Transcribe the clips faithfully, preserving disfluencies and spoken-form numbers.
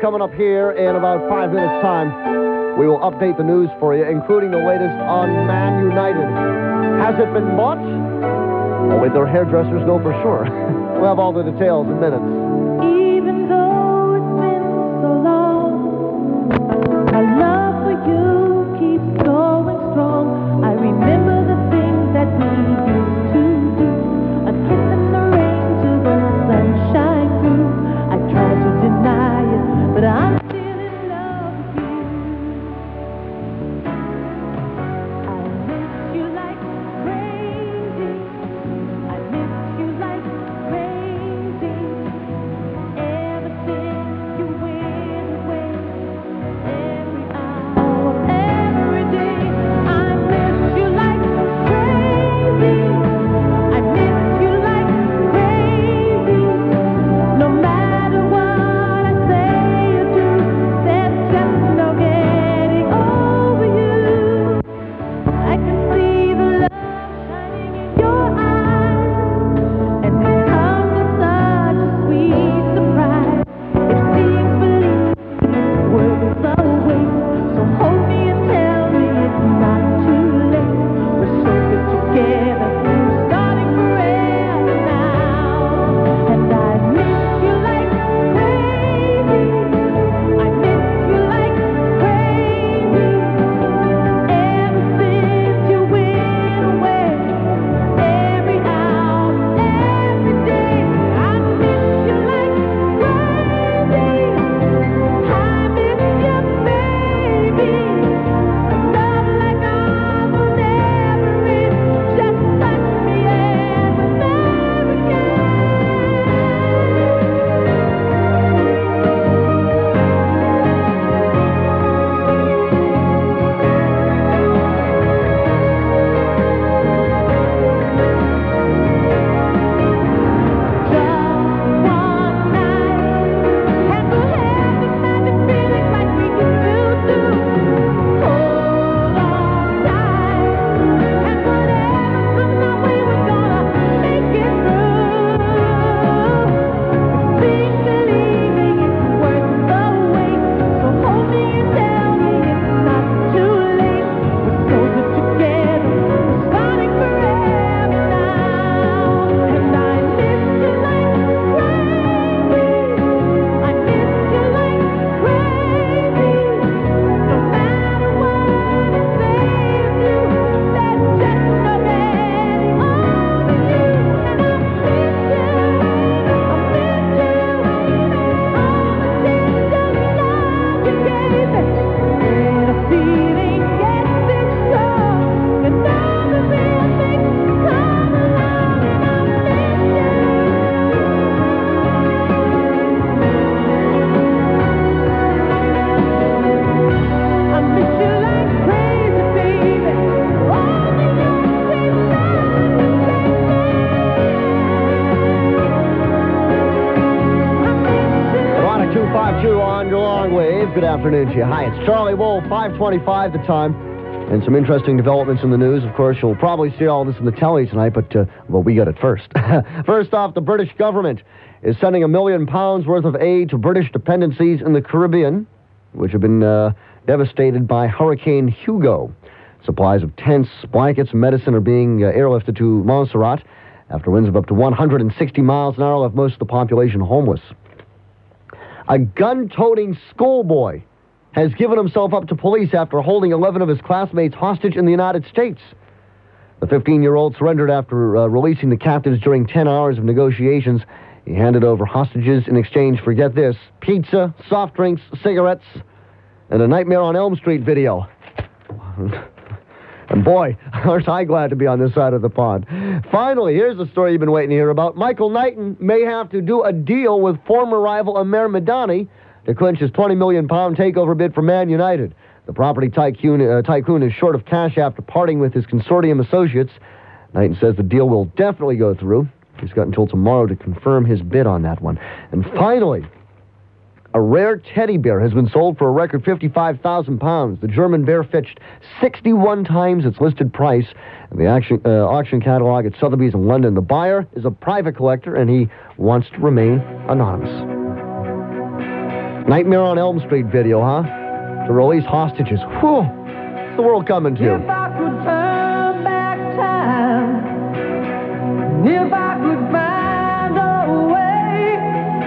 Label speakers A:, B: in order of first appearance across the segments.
A: coming up here in about five minutes' time. We will update the news for you, including the latest on Man United. Has it been bought? Only their hairdressers know for sure. We'll have all the details in minutes.
B: Even though it's been so long, my love for you keeps going strong. I remember the things that we used to do. A kiss in the rain till the sunshine through. I try to deny it, but I'm still in love with you. I miss you like crazy. I miss you like crazy. Ever since you went away, every hour, every day, I miss you like crazy. I miss you like crazy. No matter what I say or do, there's just no getting over you. I can see the love shining in your eyes, and it comes as such a sweet surprise. It seems believing worth is a waste. So hold me and tell me it's not too late. We're so good together, we're starting forever now. And I miss you like crazy. I miss you like crazy. Ever since you went away, every hour, every day, I miss you like crazy. I miss you, baby. A love like ours will never end. Just touch me and remember again. Just one night, and we'll have this magic feeling like we used to do. Hold on tight, and whatever comes our way, we're gonna make it through. It seems believing it's worth the wait. So hold me and tell me it's not too late. We're so good together, we're starting forever now. And I miss you like crazy. I miss you like crazy. No matter what I say or do, there's just no getting over you. And I miss you, I miss you. All the things of love you gave me. When a feeling gets this strong, and all the real things come along, and I miss you. I miss you like crazy, baby. All the young things love you gave me. I miss you.
A: Chronic two five two on your long wave. Good afternoon to you. Hi, it's Charlie Wolf, five twenty-five the time. And some interesting developments in the news. Of course, you'll probably see all this in the telly tonight, but, uh, well, we got it first. First off, the British government is sending a million pounds worth of aid to British dependencies in the Caribbean, which have been uh, devastated by Hurricane Hugo. Supplies of tents, blankets, and medicine are being uh, airlifted to Montserrat after winds of up to one hundred sixty miles an hour left most of the population homeless. A gun-toting schoolboy has given himself up to police after holding eleven of his classmates hostage in the United States. The fifteen-year-old surrendered after uh, releasing the captives during ten hours of negotiations. He handed over hostages in exchange for, get this, pizza, soft drinks, cigarettes, and a Nightmare on Elm Street video. And boy, aren't I glad to be on this side of the pond. Finally, here's the story you've been waiting to hear about. Michael Knighton may have to do a deal with former rival Amer Madani to clinch his twenty million pound takeover bid for Man United. The property tycoon, uh, tycoon is short of cash after parting with his consortium associates. Knighton says the deal will definitely go through. He's got until tomorrow to confirm his bid on that one. And finally, a rare teddy bear has been sold for a record fifty-five thousand pounds. The German bear fetched sixty-one times its listed price in the auction, uh, auction catalog at Sotheby's in London. The buyer is a private collector, and he wants to remain anonymous. Nightmare on Elm Street video, huh? To release hostages. Whew. What's the world coming to?
C: If I could turn back time, if I could find a way,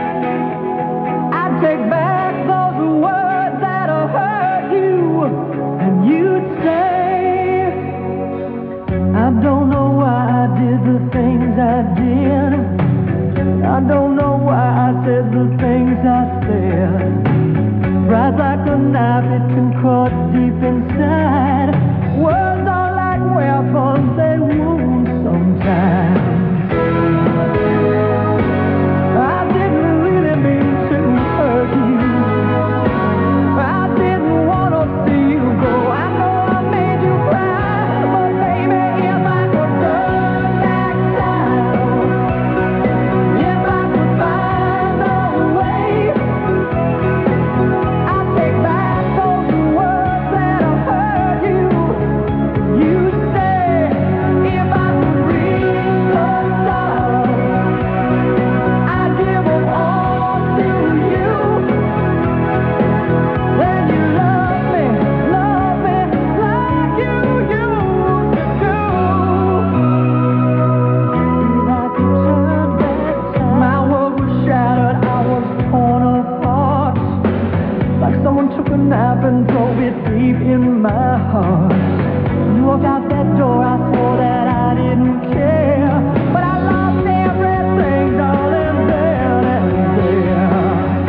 C: I'd take back those words that have hurt you, and you'd say, I don't know why I did the things I did. I don't know why I said the things I said. Right like a knife, it can cut deep inside. Words are like weapons, they wound sometimes. I didn't really mean to hurt you. I didn't want to see you go. I know I made you cry, but baby, if I could turn back time, if I could find a way, I'd take back those words that have hurt you. You say, if I could reach the stars, I'd give them all to you. Then you love me, love me like you used to do. If I could turn back time, my world was shattered, I was torn apart. Like someone took a knife and drove it deep in my heart. You walked out that door, I swore that I didn't care. But I lost everything, darling, then and there.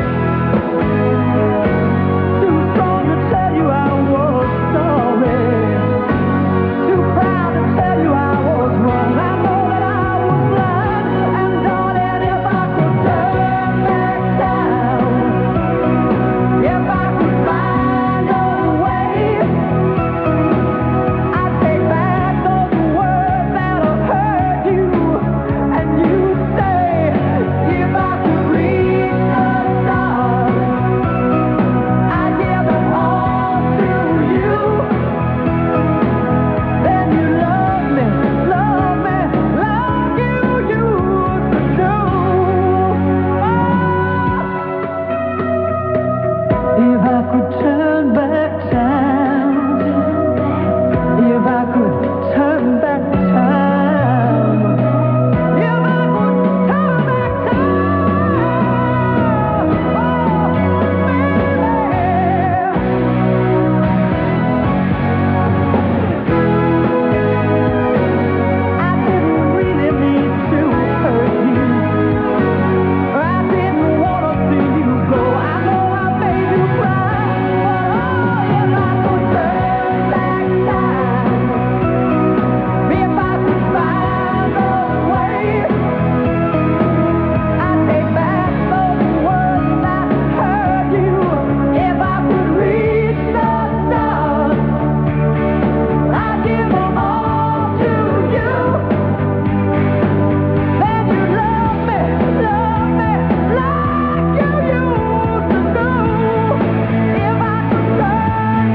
C: Too strong to tell you I was sorry. Too proud to tell you I was wrong. I know that I was blind. And darling, if I could turn back time, if I could find a way, I'd take back those words that have hurt you. And you say, if I could reach the stars, I'd give them all to you. Then you love me, love me like you used to do. If I could turn back time, if I could turn back time, if I could turn back time, oh, baby. I didn't really mean to hurt you. I didn't want to see you go. I know I made you cry, but oh, if I could turn back time, if I could find a way, I'd take back those words that hurt you. If I could reach the stars, I'd give them all to you. Then you love me, love me like you used to do. If I could turn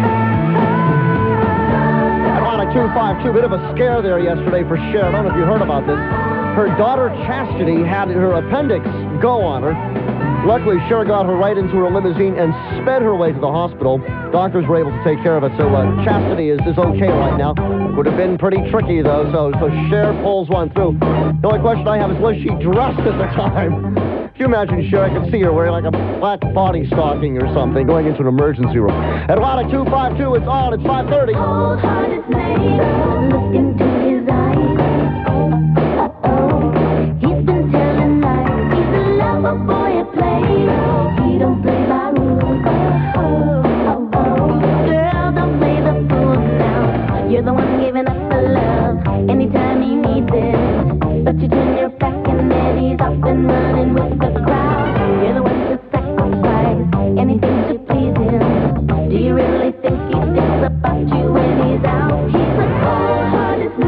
C: back
A: Atlanta two five two, bit of a scare there yesterday for Cher. I don't know if you heard about this. Her daughter Chastity had her appendix go on her. Luckily, Cher got her right into her limousine and sped her way to the hospital. Doctors were able to take care of it, so uh, Chastity is, is okay right now. Would have been pretty tricky, though, so, so Cher pulls one through. The only question I have is, was she dressed at the time? If you imagine Cher, I could see her wearing like a black body stocking or something, going into an emergency room. Atlanta two five two, it's on, it's five thirty.
B: Cold hearted man, look into his eyes. Uh-oh, he's been telling lies. He's a lover boy at play. He don't play by rules. Oh, oh, oh. Girl, don't play the fool now. You're the one giving up the love anytime he needs it. But you turn your back and then he's off and running with the crowd. You're the one to sacrifice anything to please him. Do you really think he thinks about you when he's out? He's a cold-hearted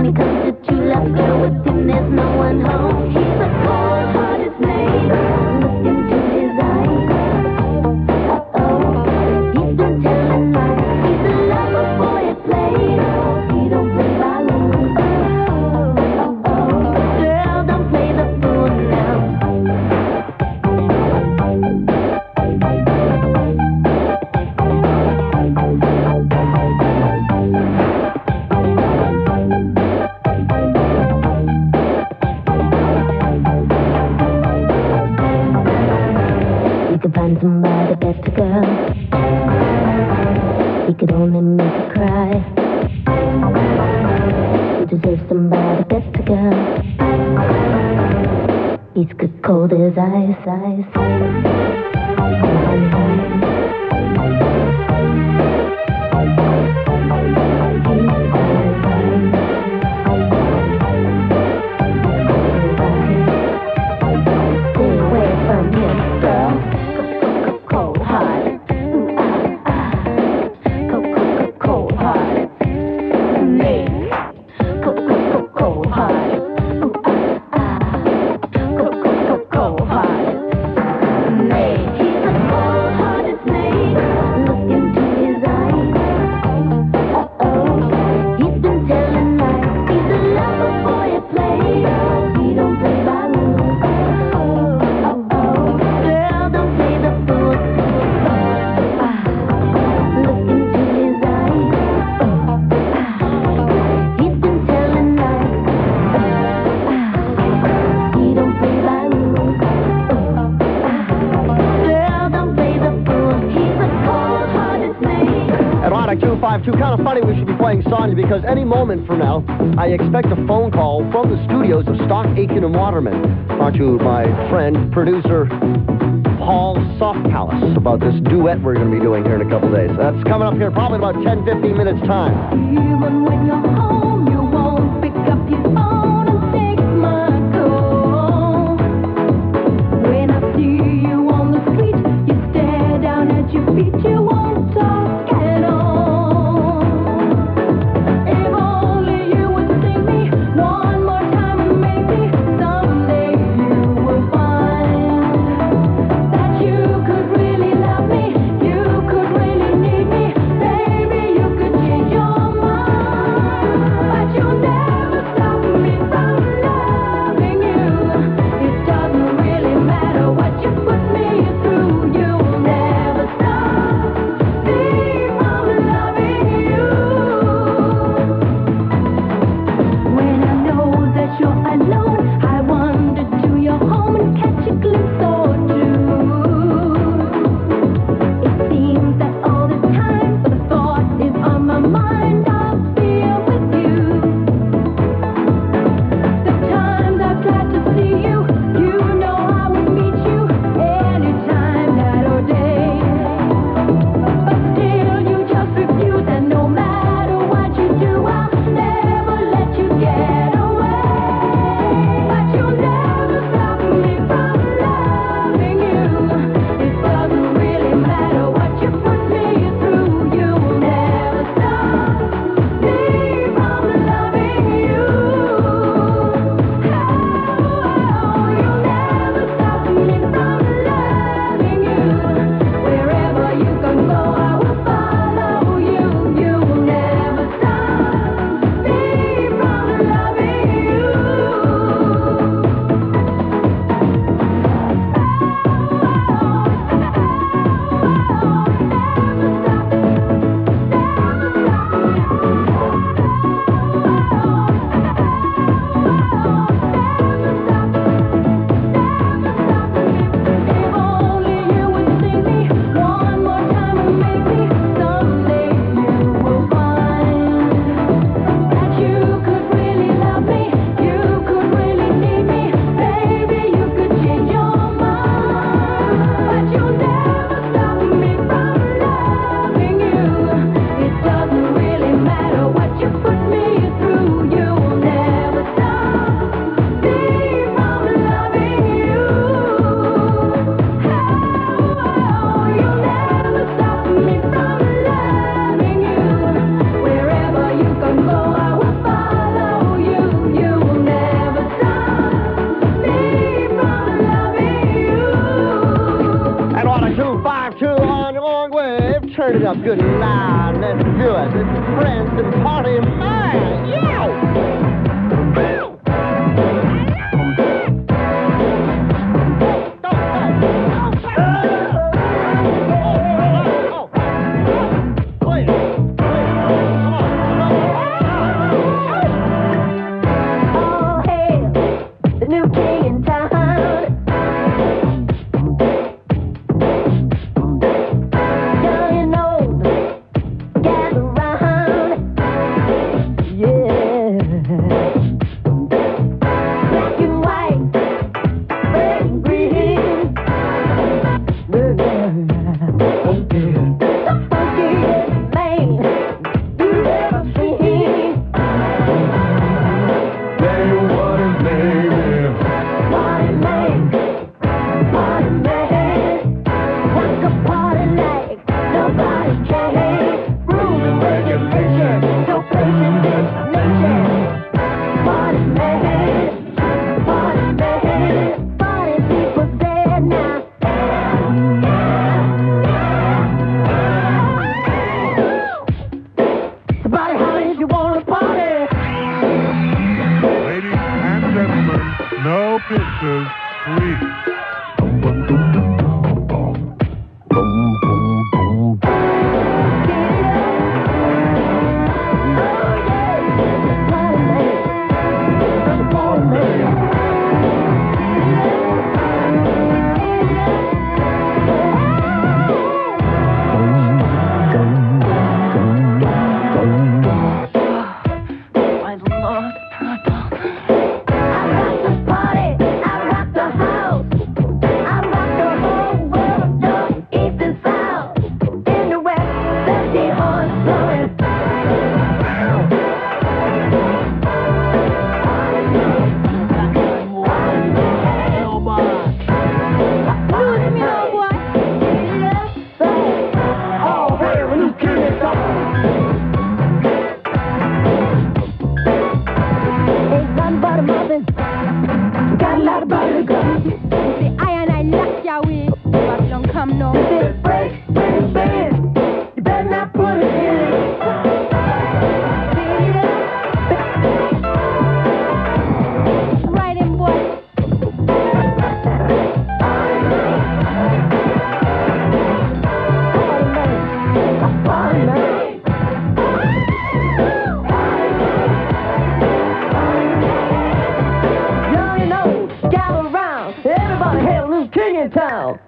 B: he comes to true love, girl, with him there's no one home. He's a cold-hearted snake. Look into his eyes. Uh-oh, he's been telling lies. He's a lover boy at play. He don't play by rules. Uh-oh, girl, don't play the fool now. You could find somebody better, girl. He could only make you cry. You deserve somebody better, girl. He's good cold as ice, ice. Stay away from him, girl. Cold hearted, ooh ah ah. Cold, cold, cold hearted, me. Cold, cold, cold hearted, ooh ah ah. Cold, cold, cold hearted, me. He's a cold hearted snake. Look into his eyes. Uh oh, he's been telling lies. He's a lover boy at play. He don't play by rules. Oh oh, girl, don't play the fool. Ah, look into his eyes. Ah, he's been telling lies. Ah, he don't play by rules. Ah, girl, don't play the fool. He's a cold-hearted snake.
A: Atlantic two five two, kind of funny we should be playing Sonya because any moment from now, I expect a phone call from the studios of Stock, Aitken, and Waterman. Talk to my friend, producer, Paul Softpalace about this duet we're going to be doing here in a couple days. That's coming up here probably about ten, fifteen minutes time.
B: Even when you're home, you won't pick up your phone and take my call. When I see you on the street, you stare down at your feet, you won't talk at all. If only you would see me one more time and maybe someday you would find that you could really love me, you could really need me, baby, you could change your mind, but you'll never stop me
A: Turn it up, good Lord, let's do it. It's friends and party man. Yo!
B: Oh, hail the new king in town. Young and old, gather round. Yeah. Black and white, red and green. The funkiest man you've ever seen.
D: Tell you what his name is.
B: Party man, party man, rock a party like nobody can. Rules and regulations, no place in this nation. Party man, party man, party people say now. Somebody holler if you wanna party.
D: Ladies and gentlemen, no pictures, please. Got a lot of body guns.
E: The iron I lock your way, Babylon come now.
B: This break, break, band. You better not put it in.
E: Right in, boy.
B: Party man. Young and old, gather around. Everybody hail new king in town.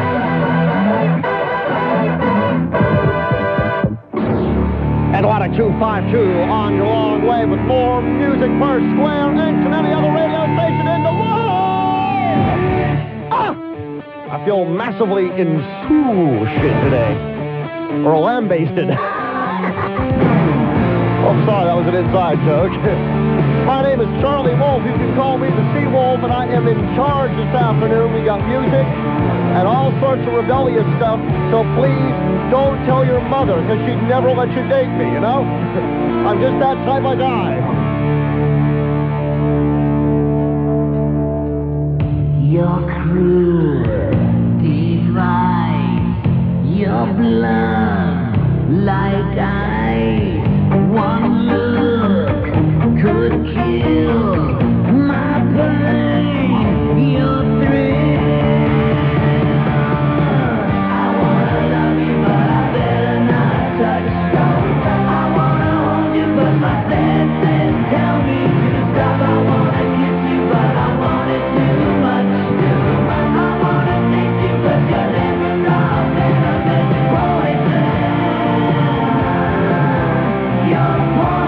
A: Atlanta two five two on your long way with more music per square inch than any other radio station in the world. Ah! I feel massively in school shit today. Or lambasted. Oh, I'm sorry, that was an inside joke. My name is Charlie Wolf. You can call me the Sea Wolf, and I am in charge this afternoon. We got music and all sorts of rebellious stuff, so please don't tell your mother, because she'd never let you date me, you know? I'm just that type of guy.
C: You're cruel, divine, your blood like ice. One look could kill my pain, your thrill. I wanna love you, but I better not touch stone. I wanna hold you, but my senses tell me to stop. I wanna kiss you, but I want it too much. I wanna taste you, but your lips are raw, venomous poison. You're poison.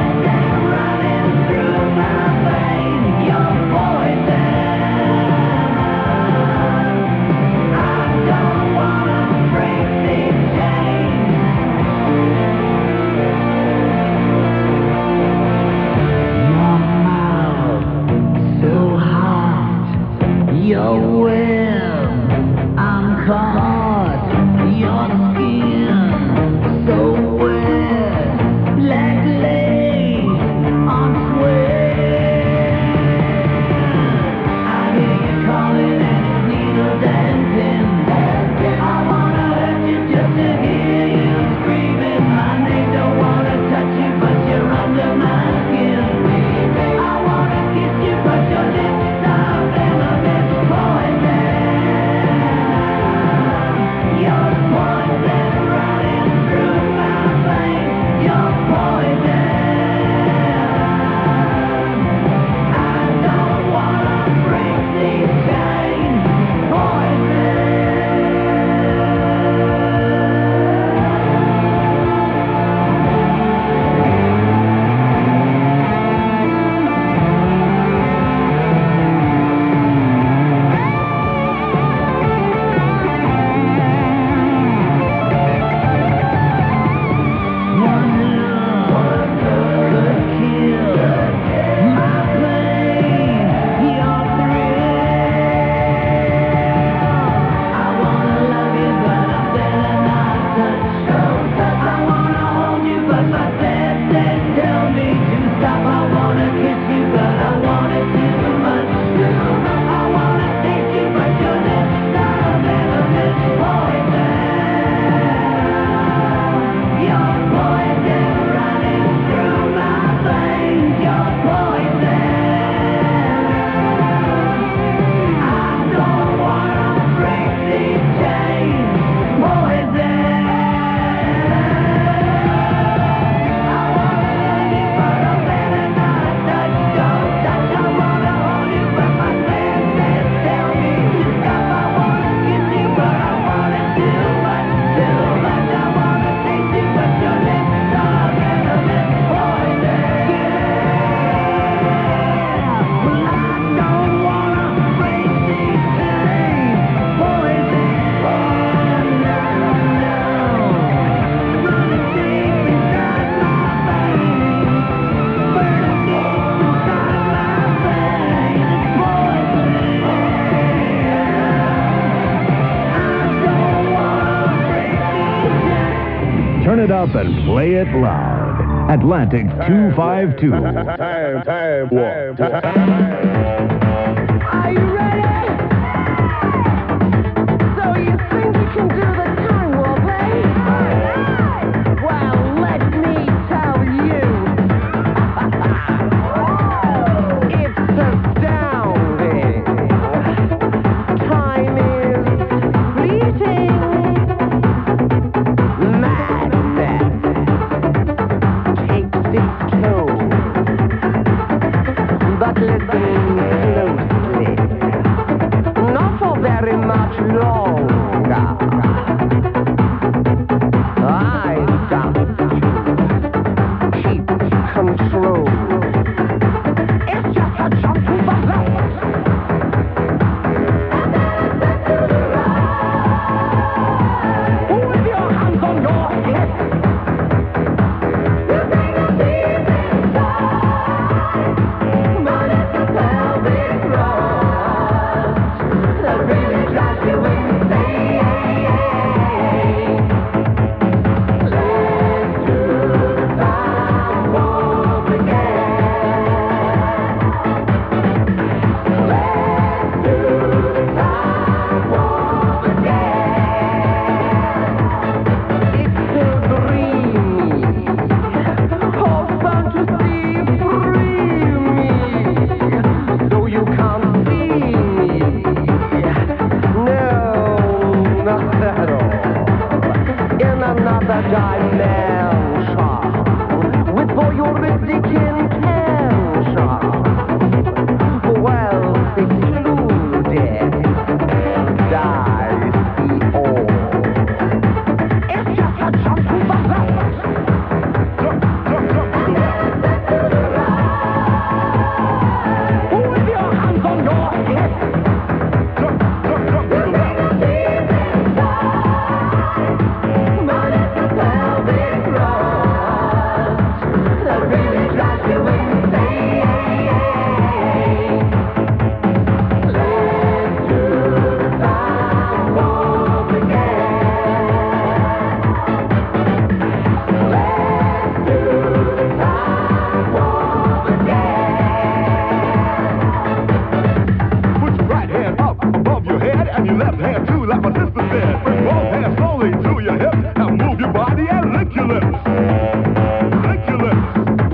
F: it up and play it loud. Atlantic two five two.
G: Time, time, time, time.
C: Are you ready? So you think you can do the time warp, eh? Well, let me tell you. It's astounding. Time is fleeting. Madness takes its toll. But listen closely. Not for very much longer. I've got to keep control. It's just a jump to the left. With your hands on your hips. You think I'm deep inside, but it's a pelvic thrust that really drives you insane. Let's do the time warp again. Let's do the time warp again. It's so dreamy, oh fantasy free me, though you can't see me. No, not at all. In another dimension, with voyeuristic intention, well secluded, I see all. It's just a jump to the left. With your hands on your hips. But it's a pelvic thrust that really drives you insane. Let's do the time warp again. Let's do the time warp again.
G: Put your right hand up above your head and your left hand too, like my sister said. Bring both hands slowly to your hips and move your body and lick your lips. Lick your lips.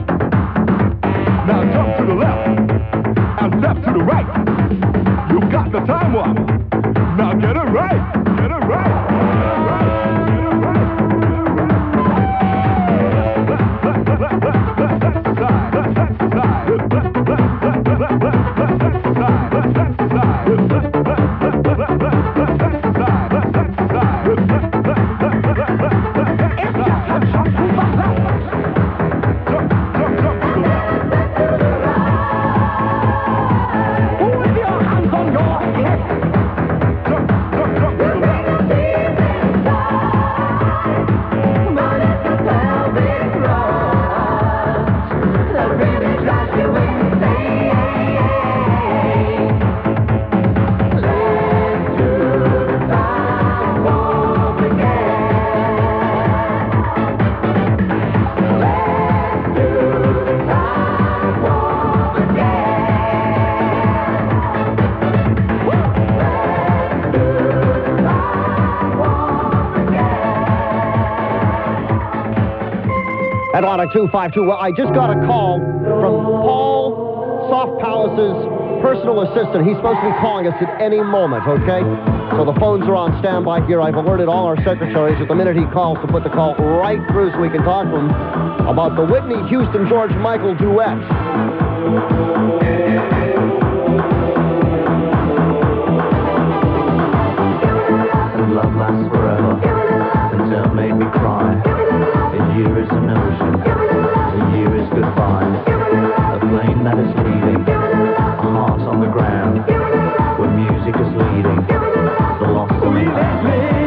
G: Now jump to the left and step to the right. You got the time warp. Now get it right. Get it right. Get it right. Get it right. Get it right. Let's exercise. Let's exercise. Let's exercise. Let's exercise.
A: Atlanta two five two. Well, I just got a call from Paul Soft Palace's personal assistant. He's supposed to be calling us at any moment, okay? So the phones are on standby here. I've alerted all our secretaries at the minute he calls to put the call right through so we can talk to him about the Whitney Houston George Michael duet.
H: Love lasts forever. Until it made me cry. A year is an ocean. A year is goodbye. A flame that is leading. A heart on the ground. Where music is leading. The lost and the found.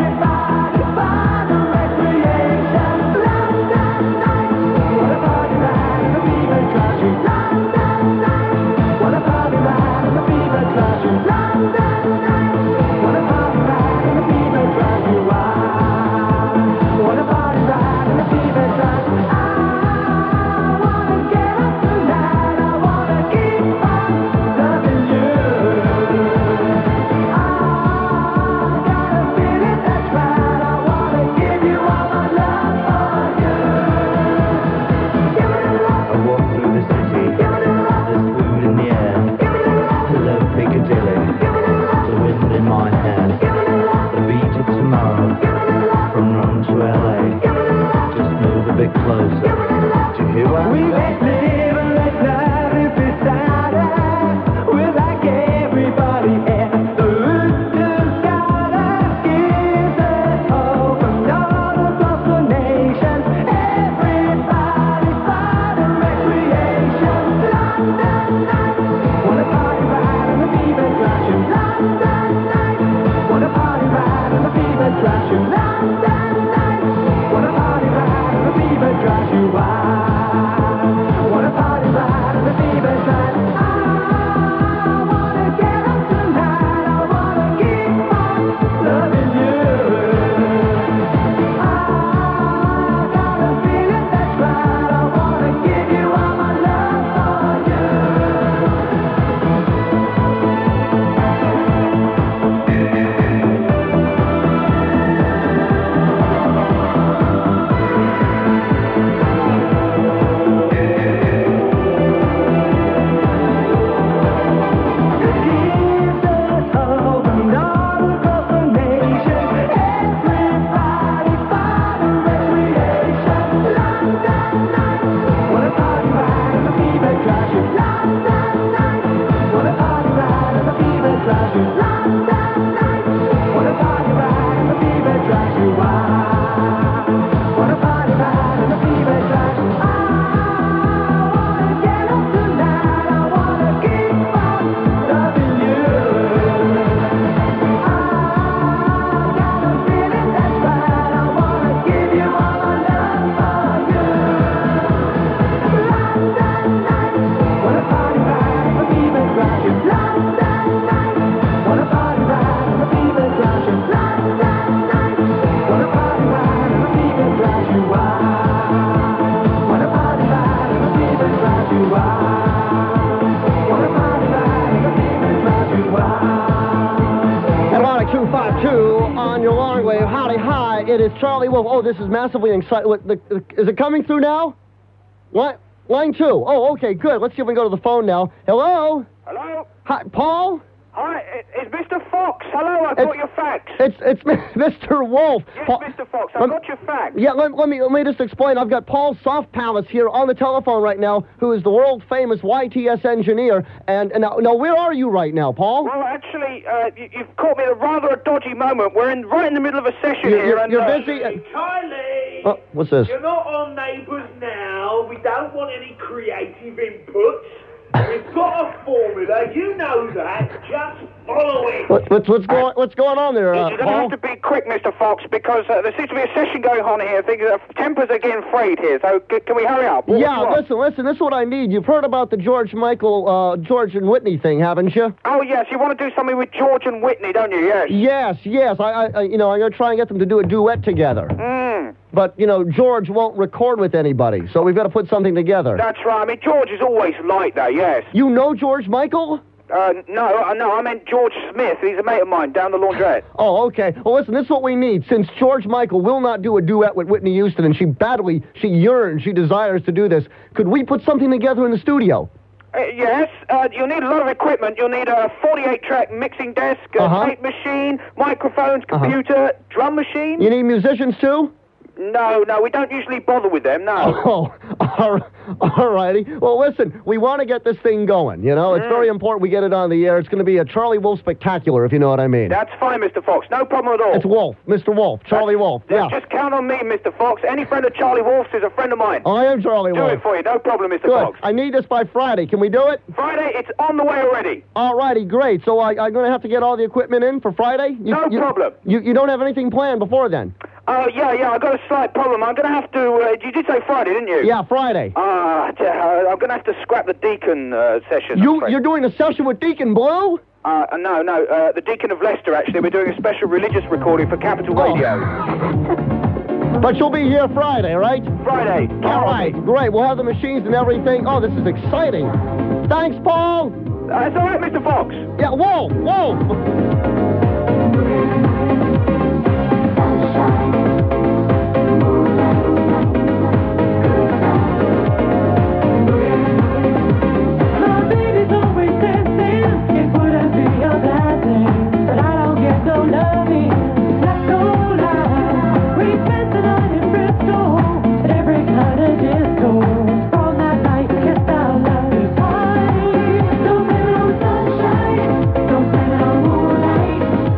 C: Everybody
A: it is Charlie Wolf. Oh, this is massively exciting. What, the, the, is it coming through now? Line, line two. Oh, okay, good. Let's see if we can go to the phone now. Hello?
I: Hello?
A: Hi, Paul?
I: Hi, it- it's Mister Fox. Hello, I got your fax.
A: It's it's Mister Wolf.
I: Yes,
A: Paul-
I: Mister Fox, I
A: Lem-
I: got your fax.
A: Yeah, let, let me let me just explain. I've got Paul Soft Palace here on the telephone right now, who is the world famous Y T S engineer. And, and now, now, where are you right now, Paul?
I: Well, actually, uh, you, you've caught me at a rather a dodgy moment. We're in right in the middle of a session
A: You're-
I: here.
A: you're-
I: and,
A: you're
I: uh,
A: busy.
J: Hey, Charlie!
A: Oh, what's this?
J: You're not on Neighbours now. We don't want any creative inputs. We've got a formula. You know that. Just follow it.
A: What, what's what's going what's going on there, uh,
I: You're going to
A: Paul?
I: have to be quick, Mister Fox, because uh, there seems to be a session going on here. Things, uh, tempers are getting frayed here, so c- can we hurry up? What
A: Yeah,
I: do you want?
A: listen, listen. This is what I need. You've heard about the George Michael, uh, George and Whitney thing, haven't you?
I: Oh, yes, you want to do something with George and Whitney, don't you? Yes.
A: Yes, yes. I, I, I you know, I'm gonna try and get them to do a duet together.
I: Mm.
A: But you know, George won't record with anybody, so we've got to put something together.
I: That's right. I mean, George is always like that, yes.
A: You know George Michael?
I: Uh, no, uh, no, I meant George Smith. He's a mate of mine down the laundrette.
A: Oh, okay. Well, listen, this is what we need. Since George Michael will not do a duet with Whitney Houston, and she badly, she yearns, she desires to do this, could we put something together in the studio?
I: Uh, yes, uh, you'll need a lot of equipment. You'll need a forty-eight track mixing desk, a
A: Uh-huh.
I: tape machine, microphones, computer, drum machine.
A: You need musicians too?
I: No, no, we don't usually bother with them, no.
A: Oh, all, all righty. Well, listen, we want to get this thing going, you know? It's very important we get it on the air. It's going to be a Charlie Wolf spectacular, if you know what I mean.
I: That's fine, Mister Fox. No problem at all.
A: It's Wolf, Mister Wolf, Charlie Wolf.
I: Yeah,
A: Yeah.
I: Just count on me, Mister Fox. Any friend of Charlie Wolf's is a friend of mine.
A: I am Charlie
I: Do
A: Wolf.
I: it for you. No problem, Mister
A: Good.
I: Fox.
A: I need this by Friday. Can we do it?
I: Friday, it's on the way already.
A: All righty, great. So I, I'm going to have to get all the equipment in for Friday? You,
I: No
A: you-
I: problem.
A: You, you don't have anything planned before then?
I: Oh, yeah, yeah, I got a slight problem. I'm going to have to, uh, you did say Friday, didn't you?
A: Yeah, Friday.
I: Ah, uh, I'm going to have to scrap the Deacon uh, session. I'm
A: You,
I: afraid.
A: you're doing a session with Deacon Blue?
I: Uh, no, no, uh, the Deacon of Leicester, actually. We're doing a special religious recording for Capital
A: Oh.
I: Radio.
A: But you'll be here Friday, right?
I: Friday.
A: All right, great. We'll have the machines and everything. Oh, this is exciting. Thanks, Paul.
I: That's all right, Mister Fox.
A: Yeah, whoa, whoa.
C: My baby's always dancing. It wouldn't be a bad thing, but I don't get no loving. That's no lie. We spent the night in Bristol at every kind of disco. All that night, kissed our love is high. Don't blame it on sunshine. Don't blame it on moonlight.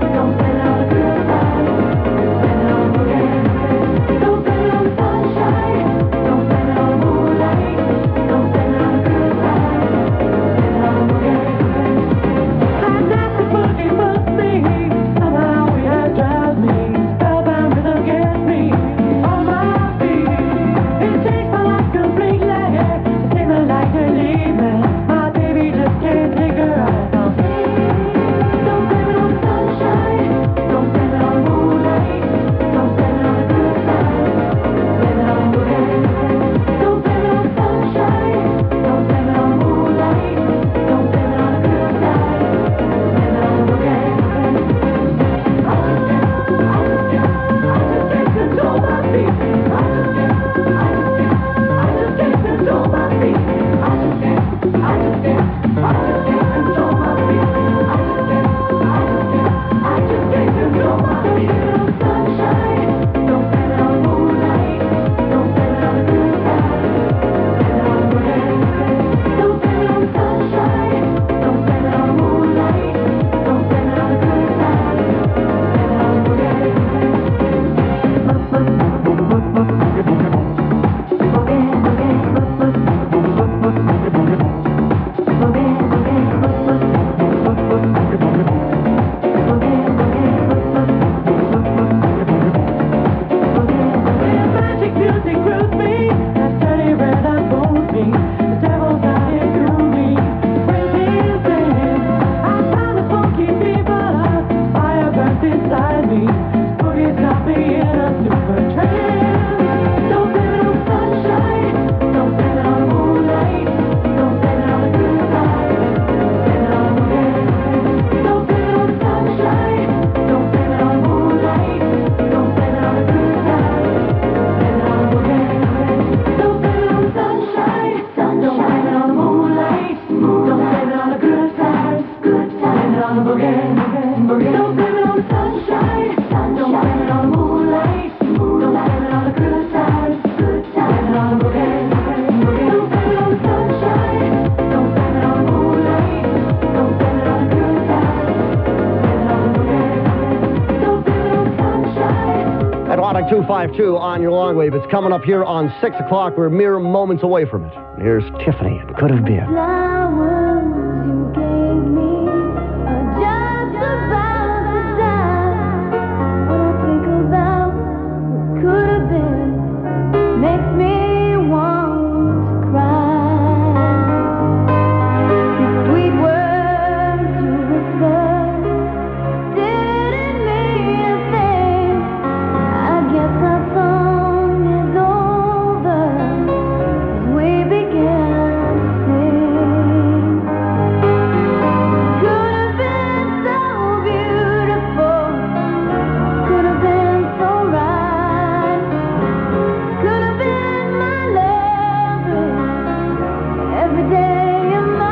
A: five two five two on your long wave. It's coming up here on six o'clock. We're mere moments away from it. And here's Tiffany. It could have been.
B: Flowers you gave me are just about to die. When I think about what could have been, makes me want to cry. The sweet words you whispered didn't mean a thing. I guess our song is over as we began to sing. Could have been so beautiful, could have been so right, could have been my lover every day of my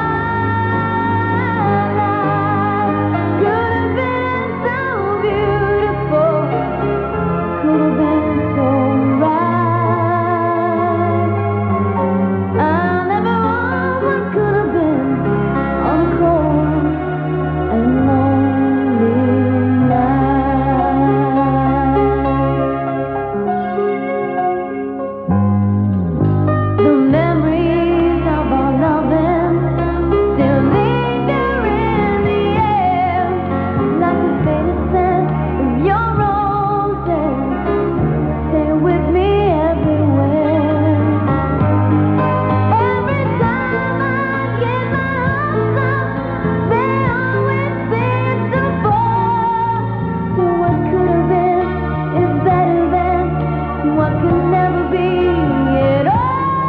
B: life. Could have been so beautiful, could have been so right. I'll never want what could have been on a cold and lonely night. The memories of our loving still linger in the air, like the faint scent of your roses. Stay with me everywhere. Every time I get my hopes up, they always seem to fall. So what could have been is better than what could never be at all.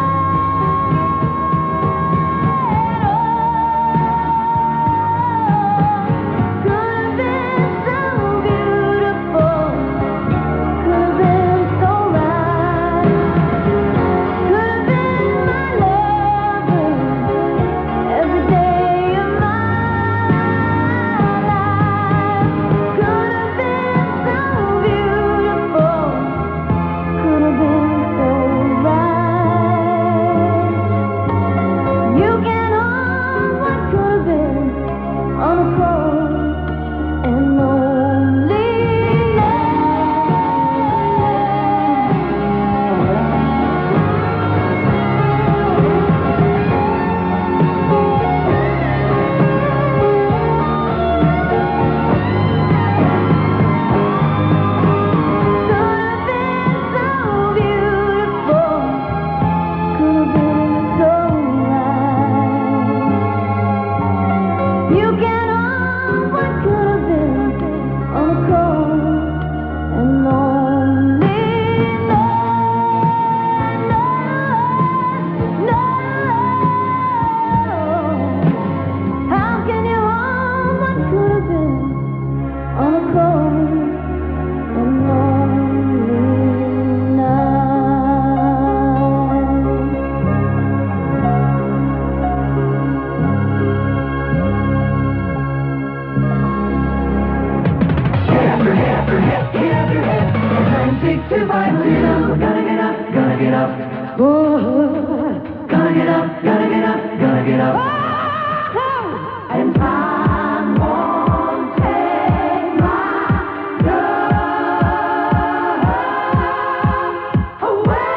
B: Could have been so beautiful, could have been so right, could have been my lover every day of my life. Could have been so beautiful, could have been so right. You can hold what could have been on a cold and lonely you can hold what could have been on a cold and lonely night. No, how can you hold what could have been on a cold and lonely night?
C: Six to five, we're gonna get up, gonna get up. Oh, gonna get up, gonna get up, gonna get up. And time won't take my love away.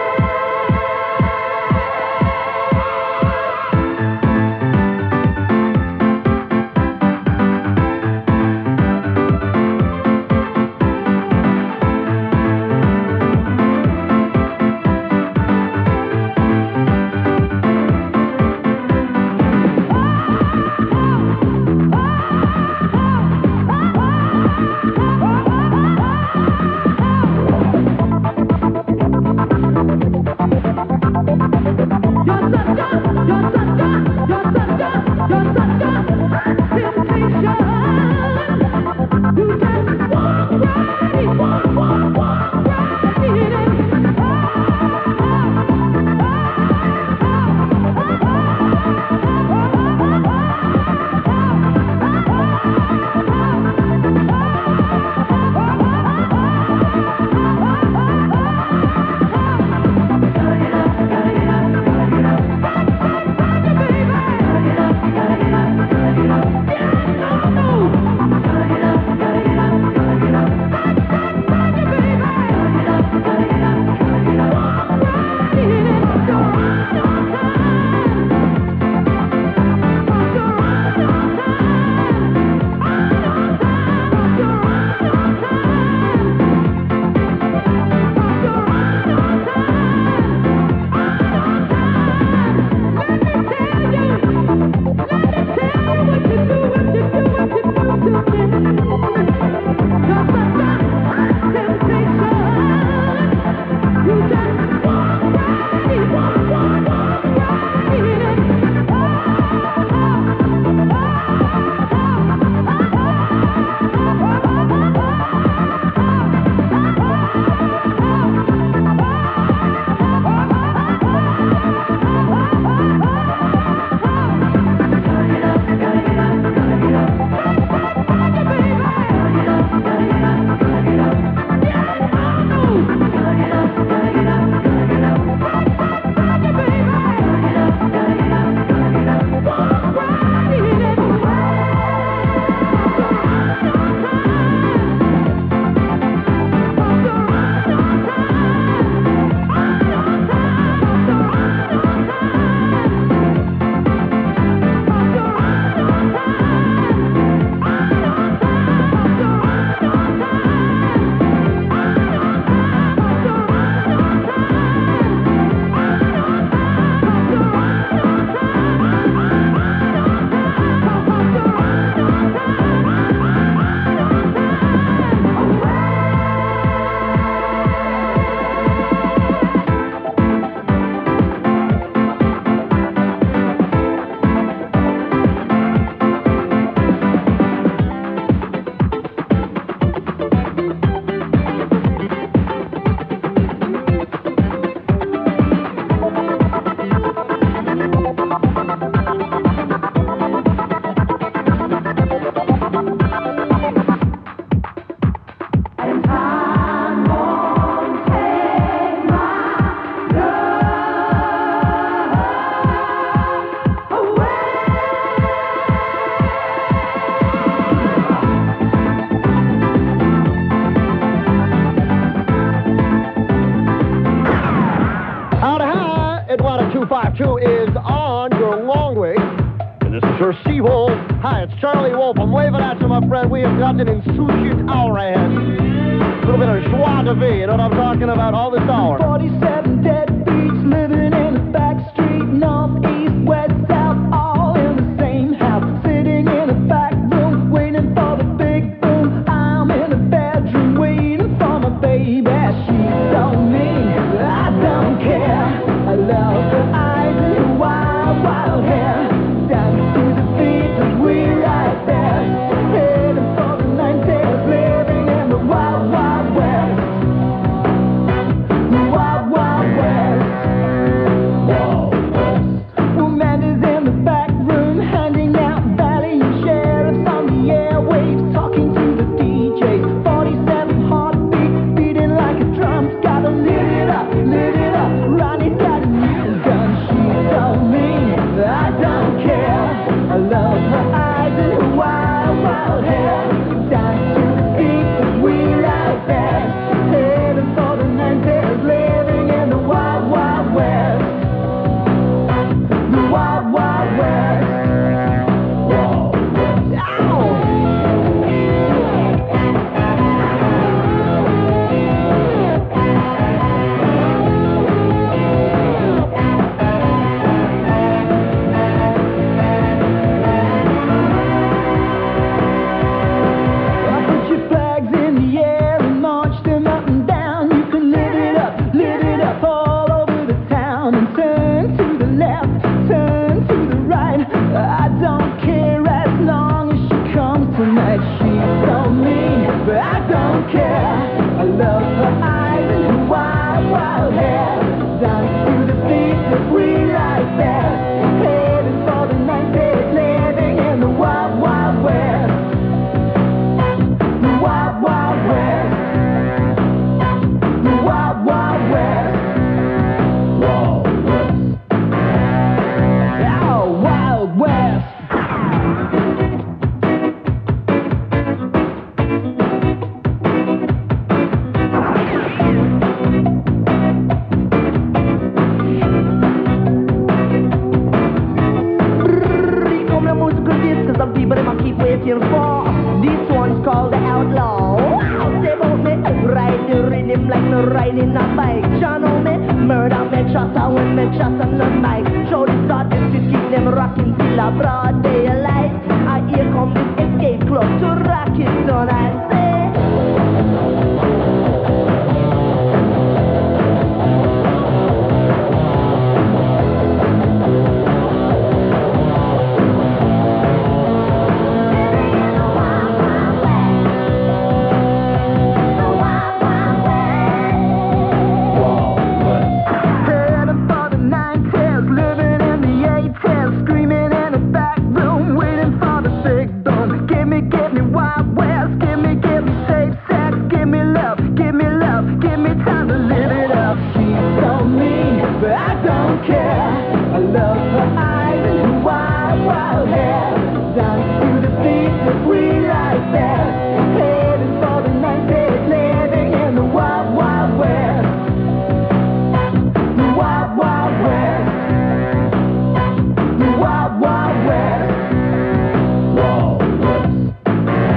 A: two is on your long way. And this is your Sea Wolf. Hi, it's Charlie Wolf. I'm waving at you, my friend. We have got an insouciant hour ahead. A little bit of joie de vivre. You know what I'm talking about all this hour.
C: forty-seven deadbeats living in a back street, north, east, west, south, all in the same house. Sitting in a back room, waiting for the big boom. I'm in a bedroom, waiting for my baby. She told me I don't care. I love her eyes and her wild, wild hair. Dance to the beat that we like best. Heading for the nineties, living in the wild, wild west. The wild, wild west. Wild west. Woman is in the back room, handing out valiant sheriffs on the airwaves, talking to the D Js. forty-seven heartbeats, beating like a drum. Gotta lit it up, lit it up. Ronnie's got a new gun. She told me I don't care. I love her eyes and her wild, wild hair. Dance to the beat that we like best. Heading for the nineties, living in the wild, wild west. The wild, wild west. Wild west. I put your flags in the air and march them up and down. You can lit it up, lit it up all over the town. And turn to the left, turn to the right. I don't care as long as she comes tonight. She told me, but I don't care. I love her eyes and her wild, wild hair. Dance to the beat that we like best. Heading for the nineties, living in the wild, wild west. The wild, wild west. The wild, wild west. Wild west. Oh, wild west. Come la musical disc, some people them a keep waiting for. This one's called the Outlaw. Wow, they bout me, ride the rhythm like no riding a bike. John on me, murder me, chatter when me chatter on the mic. Show the start them to keep them rocking till a broad daylight. And here come this escape club to rock it tonight. Say. Heading for the nineties, living in the eighties, screaming in the back room, waiting for the big boom. Give me, give me Wild West, give me, give me safe sex, give me love, give me love, give me time to live it up. She told me, but I don't care. I love her eyes and her wild, wild hair. Dance to the beat that we like best. Heading for the nineties, living in the wild, wild west. The wild, wild west. The wild, wild west. Wild west.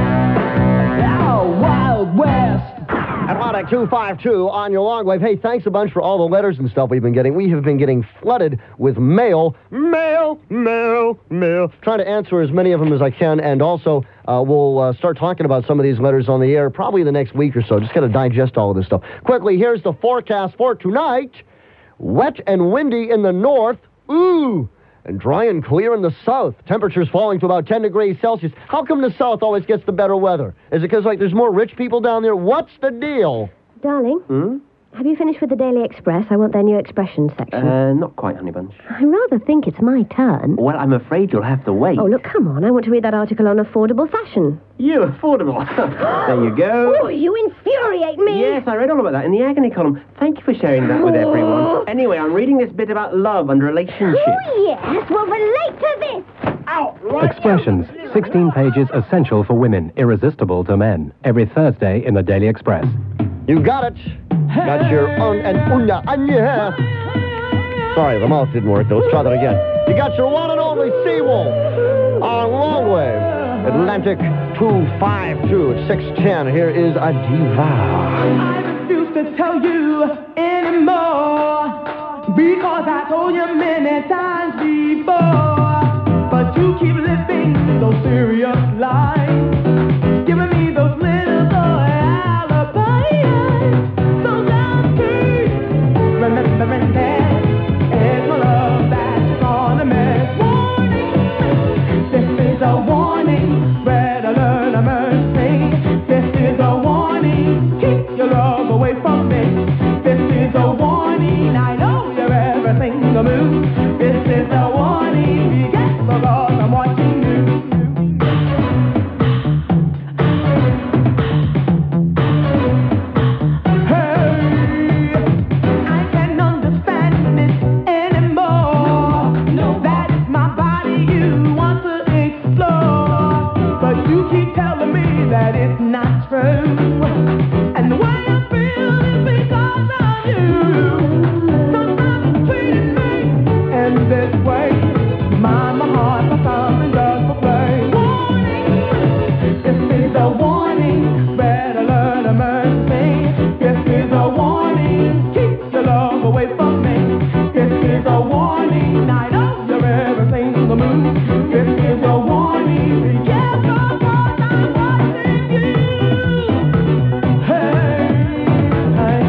C: Oh, wild west.
A: Atlantic two five two on your long wave. Hey, thanks a bunch for all the letters and stuff we've been getting. We have been getting flooded with mail. Mail, mail, mail. Trying to answer as many of them as I can, and also uh, we'll uh, start talking about some of these letters on the air probably the next week or so. Just got to digest all of this stuff. Quickly, here's the forecast for tonight. Wet and windy in the north. Ooh. And dry and clear in the south. Temperatures falling to about ten degrees Celsius. How come the south always gets the better weather? Is it because, like, there's more rich people down there? What's the deal?
K: Darling,
A: Hmm?
K: have you finished with the Daily Express? I want their new expressions section.
L: Uh, not quite, Honey Bunch.
K: I rather think it's my turn.
L: Well, I'm afraid you'll have to wait.
K: Oh, look, come on. I want to read that article on affordable fashion.
L: You, affordable. There you go.
K: Oh, you infuriate me.
L: Yes, I read all about that in the agony column. Thank you for sharing that with everyone. Anyway, I'm reading this bit about love and relationships.
K: Oh, yes. Well, relate to this.
L: Ow, right.
M: Expressions, sixteen pages essential for women, irresistible to men. Every Thursday in the Daily Express.
A: You got it. Got your un and una anya. Sorry, the mouth didn't work, though. Let's try that again. You got your one and only Seawolf on Longwave. Atlantic two five two at six ten. Here is a diva.
C: I refuse to tell you anymore because I told you many times before. But you keep living those serious lies, giving me those little boy alibis. So just keep remembering that it's my love that's gonna miss. Warning, this is a warning. Better learn a mercy. This is a warning. Keep your love away from me. This is a warning. I know you're everything to move. This is a warning. Be careful, cause I'm watching you. Hey, I can't understand this anymore. That is my body you want to explore, but you keep telling me that it's not true. And the way I feel is because of you. Sometimes you treated me in this way. My, my heart for something just for play. Warning, this is a warning. Better learn a mercy. This is a warning. Keep your love away from me. This is a warning. I know you're everything to move. This is a warning. Be careful, cause I'm watching you. Hey, hey.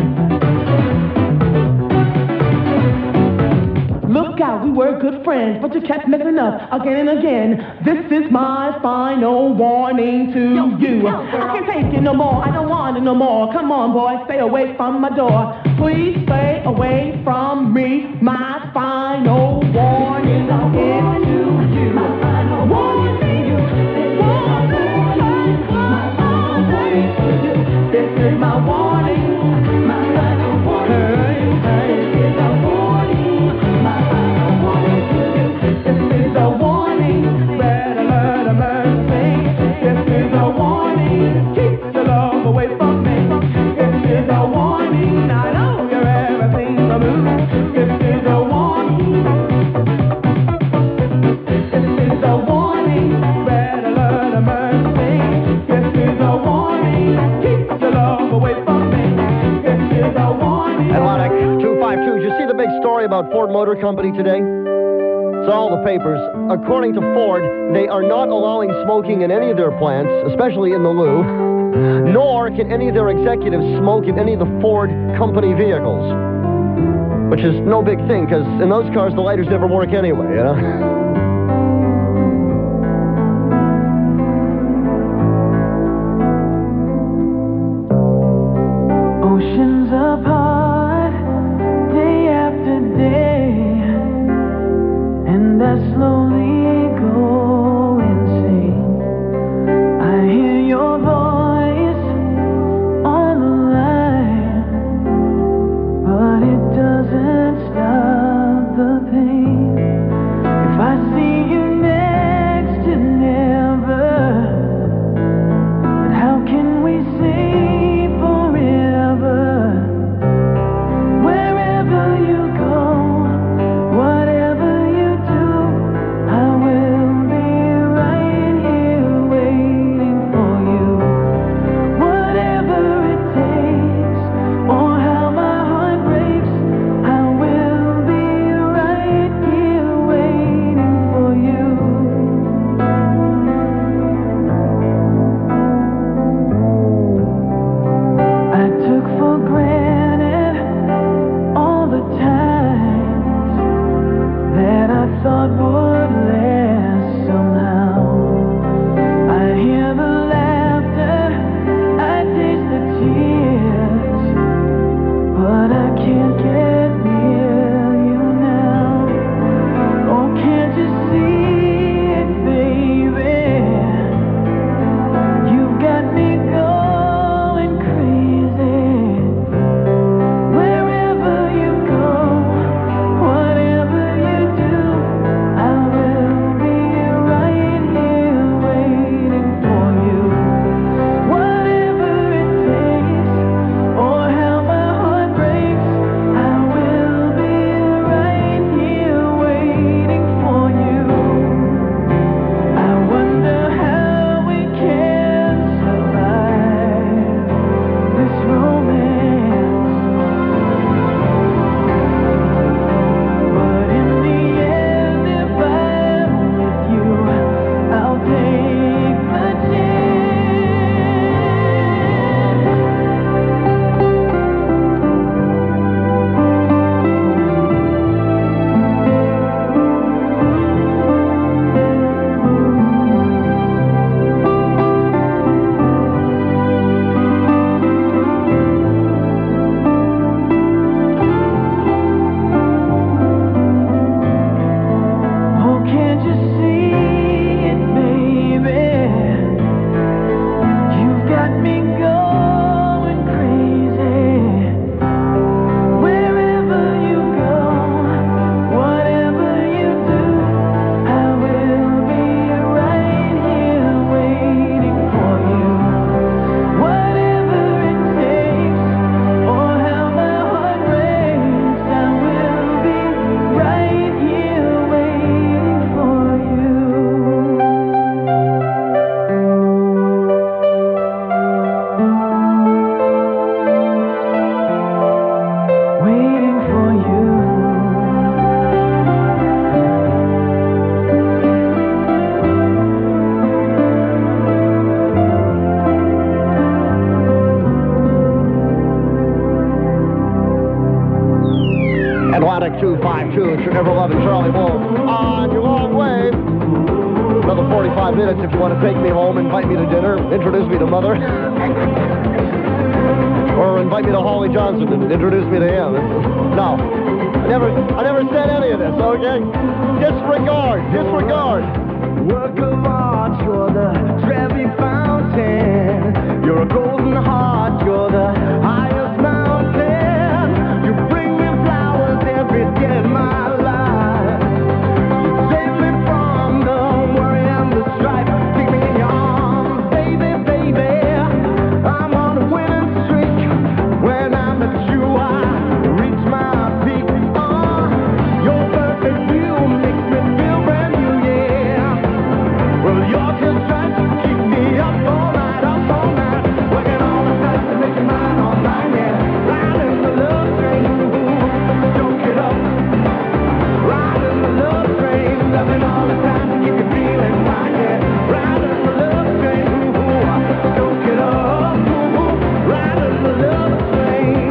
C: Look out, we were good friends, but you kept messing up again and again. This is my final warning to you. I can't take it no more. I don't want it no more. Come on, boy, stay away from my door. Please stay away from me. My final warning is to you. My final warning to you. This is my warning. My final warning. This is a warning. My final warning to you. This is a warning. Better learn a mercy. This is a warning. Keep the love away from me. This is a warning. I know you're everything to move. This is a warning. This is a warning. Better learn a mercy. This is a warning. Keep the love away from me. This is a warning.
A: Atlantic two five two. Did you see the big story about Ford Motor Company today? It's all the papers. According to Ford, they are not allowing smoking in any of their plants, especially in the loo, nor can any of their executives smoke in any of the Ford company vehicles. Which is no big thing, because in those cars, the lighters never work anyway, you know?
C: Oceans apart, day after day, and I slowly go insane. I hear your voice on the line, but it doesn't stop the pain. If I
A: two. It's your ever-loving Charlie Wolf on your long wave. Another forty-five minutes if you want to take me home, invite me to dinner, introduce me to Mother. Or invite me to Holly Johnson and introduce me to him. No. I never, I never said any of this, okay? Disregard, disregard.
C: Work of art, you're the Trevi Fountain. You're a golden heart, you're the highest mountain. You bring me flowers every day of my life. You save me from the worry and the strife. Take me in your arms, baby, baby. I'm on a winning streak. When I'm at you, I reach my peak. Oh, your perfect view makes me feel brand new, yeah. Well, you're just trying to keep me up all night, up all night. Working all the time to make you mine all night, yeah. Riding the love train, don't get up. Riding the love train, loving all the time to keep you feeling fine, yeah. Riding the love train, don't get up. Riding the love train.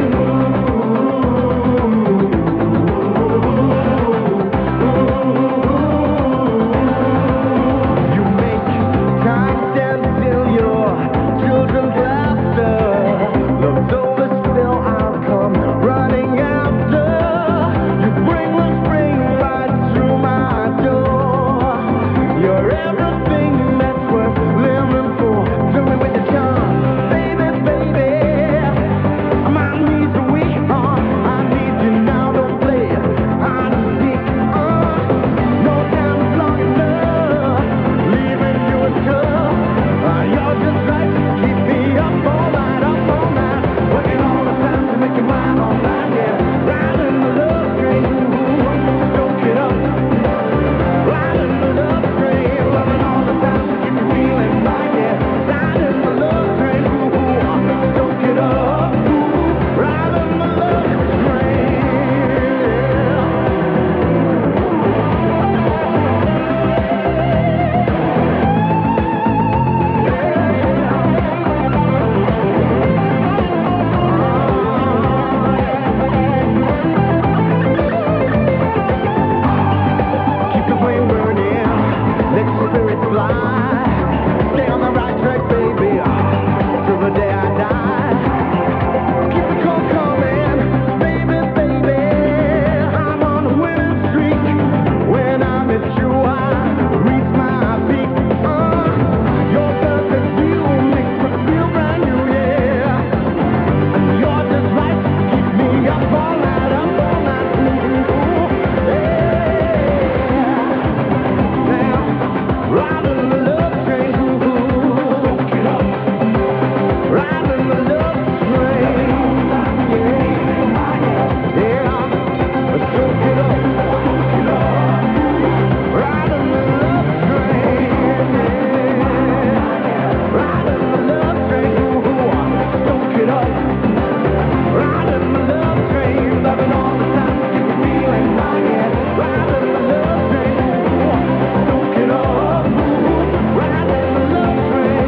C: You make time stand still, your children's laughter. Love's over still, I'll come running after. You bring the spring right through my door. You're everything that's worth living for. Do me with your charm, baby, baby. My knees are weak, uh, I need you now, don't play hide and seek, uh. No time is long enough, leaving you is tough. Uh, you're just right to keep me up all night, up all night. Working all the time to make you mine all night, yeah. Riding the love train, don't get up. Riding the love train, loving all the time to keep you feeling fine, yeah. Riding the love train, don't get up. Riding the love train. Keep the flame burning, let your spirit fly. Stay on the right track, baby, till the day I die. Keep the cold coming, baby, baby. I'm on a winning streak. When I'm at you, I reach my peak. Uh, your perfect view makes me feel brand new, yeah. And you're just right to keep me up all night, up all night. Ooh, yeah. Now, riding the love train, ooh, don't get up. Riding the love train, yeah, yeah. Don't get up, get up. Riding the love train, yeah. Riding the love train, ooh, don't get up. Riding the love train, loving all the time, keep you feeling fine, yeah. Riding the love train, ooh, don't get up. Riding the love train,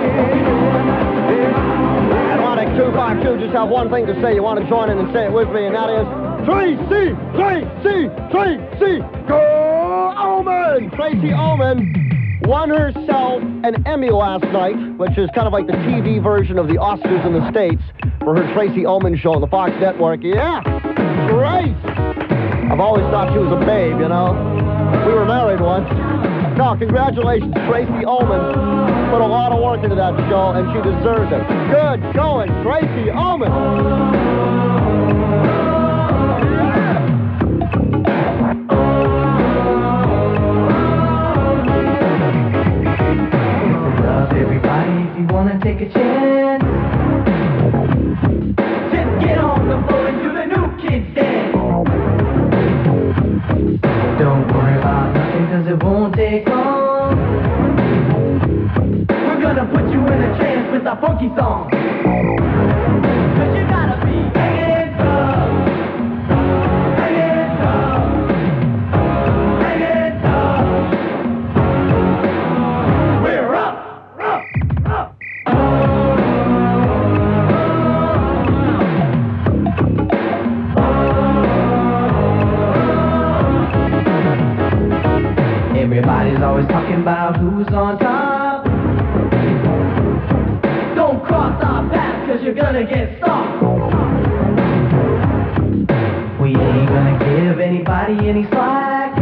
C: yeah.
A: Atlantic two five two, just have one thing to say. You want to join in and say it with me, and that is Tracy, Tracy, Tracy, go Ullman! Tracy Ullman won herself an Emmy last night, which is kind of like the T V version of the Oscars in the States, for her Tracy Ullman show on the Fox Network. Yeah, great! I've always thought she was a babe, you know. We were married once. No, congratulations, Tracy Ullman. Put a lot of work into that show, and she deserves it. Good going, Tracy Ullman.
C: Love everybody if you wanna take a chance. Just get on the floor and do the new kids dance. Don't worry about nothing, cause it won't take long. We're gonna put you in a trance with a funky song. Cause you gotta be hanging tough, hanging tough, hanging tough. We're up, up, up. you're gonna get soft. We ain't gonna give anybody any slack.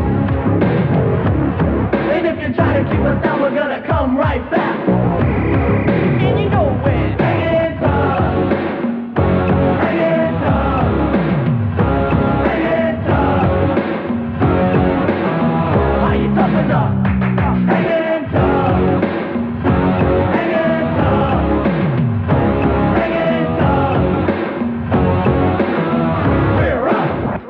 C: And if you try to keep us down, we're gonna come right back. And you know when. Hang it tough. Hang it tough. Hang it tough. Are you tough enough? Hang it tough. Hang it tough. Hang it tough. We're up.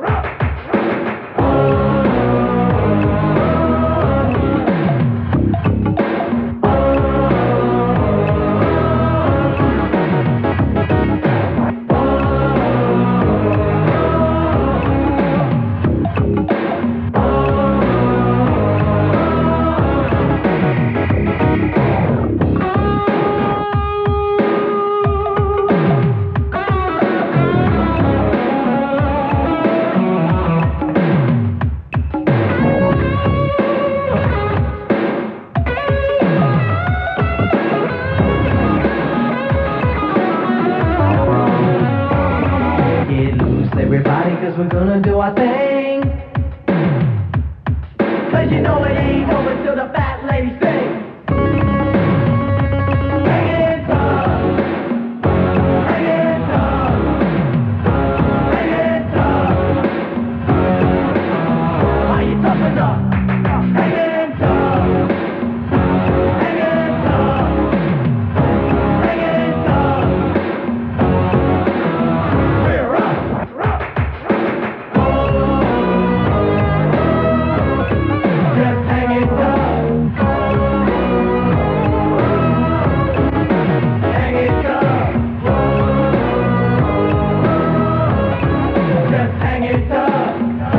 C: Get loose, everybody, cause we're gonna do our thing. Cause you know it ain't over till the fat lady sings. Hang it tough. Hang it tough. Hang it tough. Are you tough enough? Hang it tough. Hang it tough. Hang it tough. We're up. Just hang it tough. Hang it tough. Just hang it tough.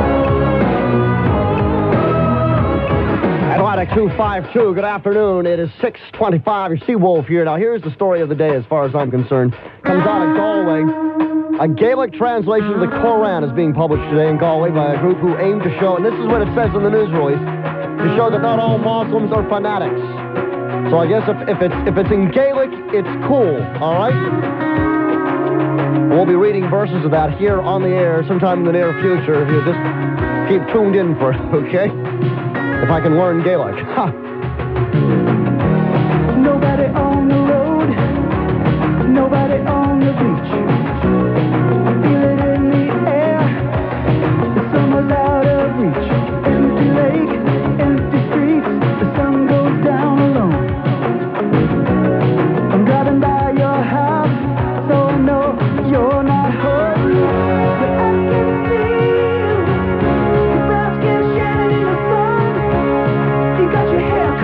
A: Atlantic two five two, good afternoon. It is six twenty-five. Your Seawolf here. Now, here's the story of the day as far as I'm concerned. Comes out of Galway. A Gaelic translation of the Koran is being published today in Galway by a group who aim to show, and this is what it says in the news release, to show that not all Muslims are fanatics. So I guess if, if, it's, if it's in Gaelic, it's cool, all right? We'll be reading verses of that here on the air sometime in the near future if you just keep tuned in for it, okay? If I can learn Gaelic. Ha!
C: Nobody on the road, nobody on the beach. Feel it in the air, the summer's out of reach. Empty lake, empty streets, the sun goes down alone. I'm driving by your house, so I know you're not home. But I can feel your brown skin shining in the sun. You got your hair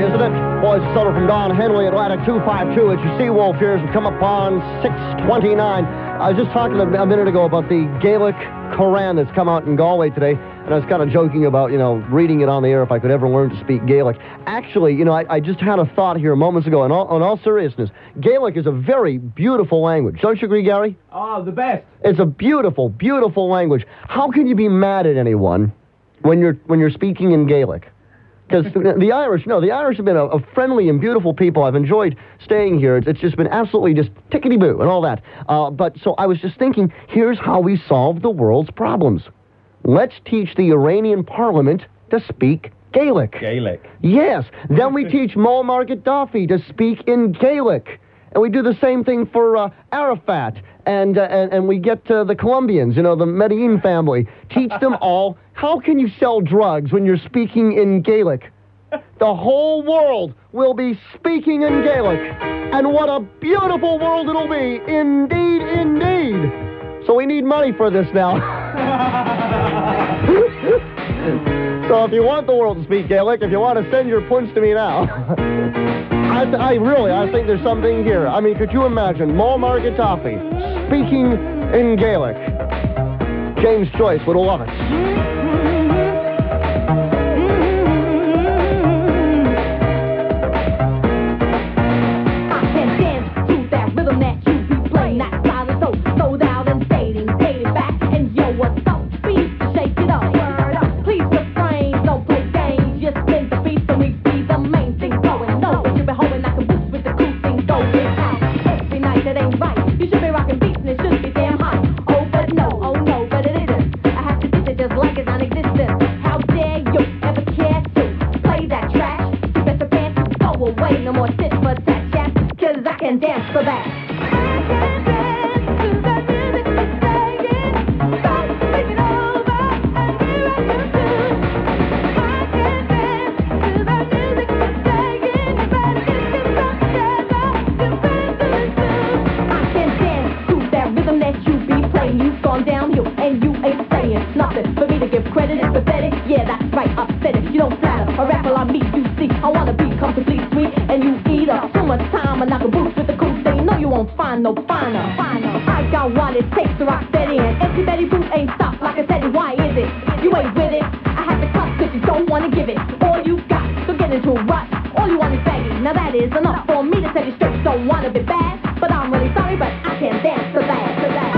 A: isn't it? Boys Soda from Don Henley, Atlantic two five two. It's your Seawolf here as we come upon six twenty-nine. I was just talking a, a minute ago about the Gaelic Koran that's come out in Galway today, and I was kind of joking about, you know, reading it on the air if I could ever learn to speak Gaelic. Actually, you know, I, I just had a thought here moments ago, in all, in all seriousness, Gaelic is a very beautiful language. Don't you agree, Gary?
N: Oh, the best.
A: It's a beautiful, beautiful language. How can you be mad at anyone when you're when you're speaking in Gaelic? Because the Irish, no, the Irish have been a, a friendly and beautiful people. I've enjoyed staying here. It's, it's just been absolutely just tickety-boo and all that. Uh, but so I was just thinking, here's how we solve the world's problems. Let's teach the Iranian parliament to speak Gaelic.
N: Gaelic.
A: Yes. Then we teach Muammar Gaddafi to speak in Gaelic. And we do the same thing for uh, Arafat. And, uh, and and we get uh, the Colombians, you know, the Medellin family. Teach them all. How can you sell drugs when you're speaking in Gaelic? The whole world will be speaking in Gaelic. And what a beautiful world it'll be. Indeed, indeed. So we need money for this now. So if you want the world to speak Gaelic, if you want to send your punch to me now, I, th- I really, I think there's something here. I mean, could you imagine Muammar Gaddafi speaking in Gaelic? James Joyce would love it.
B: I can dance to that rhythm that you be playing. That style is so sold out and fading, fading back, and yo, what's up? Beat, shake it up, word up. Please refrain, don't play games. Just spin the beat, so we be the main thing going. No, but you be holding like a boost with the cool thing going out. Every night it ain't right. You should be rocking beats and it should be damn hot. Oh, but no, oh no, but it isn't. I have to dish it just like it's non-existent. How dare you ever care to play that trash? You better pants to go away. No more sit for that chat, cause I can dance for that. Nothing for me to give credit, it's pathetic. Yeah, that's right, upset it. You don't flatter. A rapper like me, you see. I wanna be comfortably sweet, and you eat up so much time and knock a boost with the cool thing. No, you won't find no finer. finer. I got what it takes to rock steady, and empty Betty Boot ain't stopped. Like I said, why is it? You ain't with it. I have to cut cause you don't wanna give it. All you got, so get into a rut. All you want is baggy. Now that is enough for me to tell you straight. Don't wanna be bad, but I'm really sorry, but I can't dance to that. To that.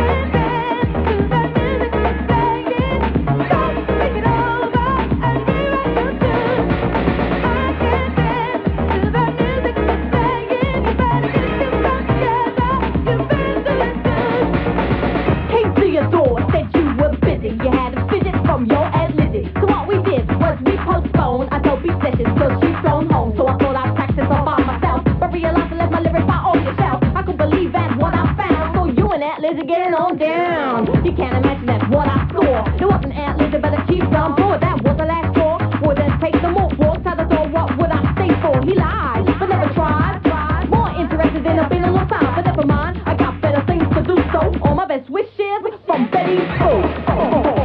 B: Getting on down. You can't imagine that's what I saw. It wasn't Aunt Lizzie, but a cheap brown boy. That was the last straw. Would then take the more walks out the door. What would I stay for? He lied, but never tried. More interested in a being a little time, but never mind. I got better things to do. So all my best wishes from Betty Boo.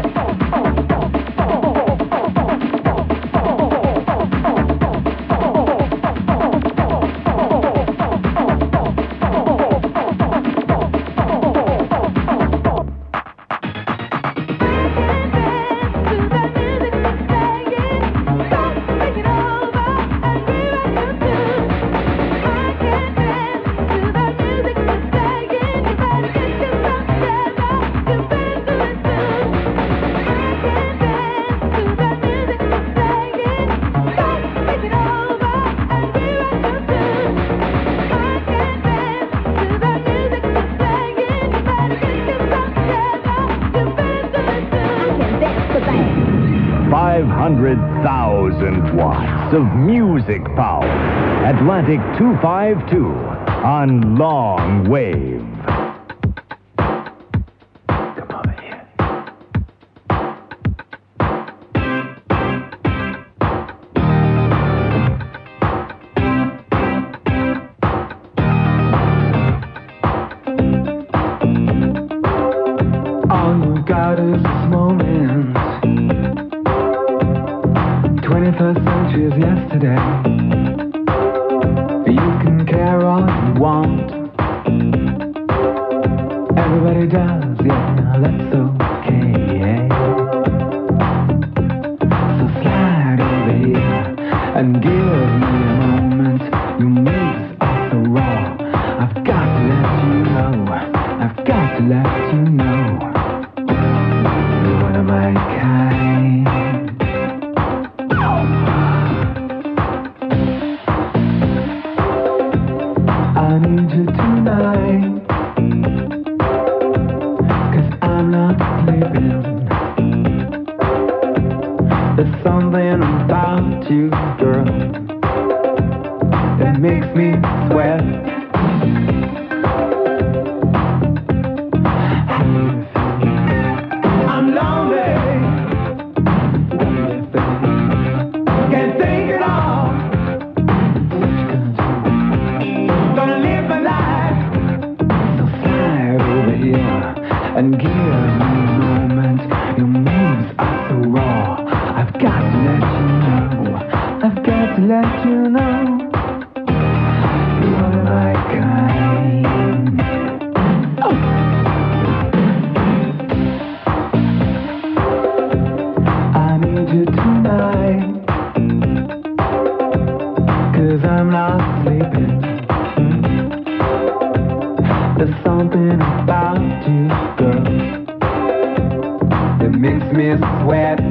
F: five hundred thousand watts of music power. Atlantic two fifty-two on long wave. Come over here.
C: All you got is this moment. twenty-first century is yesterday.
N: care all you want. Everybody does, yeah, that's okay. So slide over here and give me a moment. Your moves are so raw. I've got to let you know. I've got to let you know. You're one of my kind. I need you tonight. I'm not sleeping. There's something about you, girl, that makes me sweat. I'm lonely. Can't think at all. Gonna live my life. So slide over here and give me a moment. Your moves are so raw. I've got to let you know. I've got to let you know. You are my kind. Oh. I need you tonight. Cause I'm not sleeping. There's something about you, girl, that makes me sweat.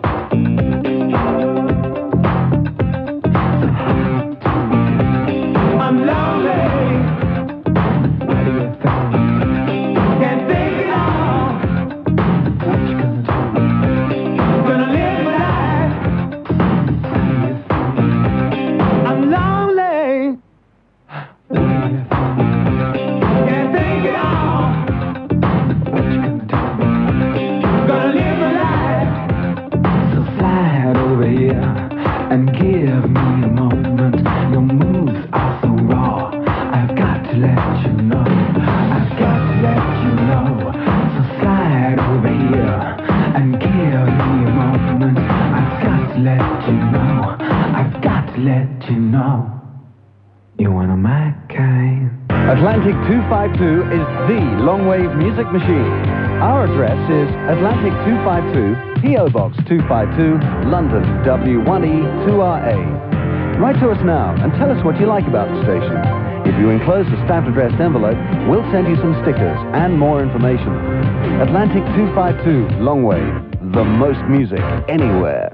N: I'm lonely. What do you think? Can't think it all. What you gonna do? Gonna live my life. I'm lonely. What do you think? Can't think it all. What you gonna do? Gonna live my life. So slide over here and give me a moment. Your moves are so raw. I've got to let you know. I've got to let you know. So slide over here and give me a moment. I've got to let you know. I've got to let you know. You're one of my kind.
O: Atlantic two fifty-two is the long-wave music machine. Our address is Atlantic two fifty-two, P O Box two fifty-two, London, W one E two R A. Write to us now and tell us what you like about the station. If you enclose a stamped addressed envelope, we'll send you some stickers and more information. Atlantic two fifty-two, Longwave, the most music anywhere.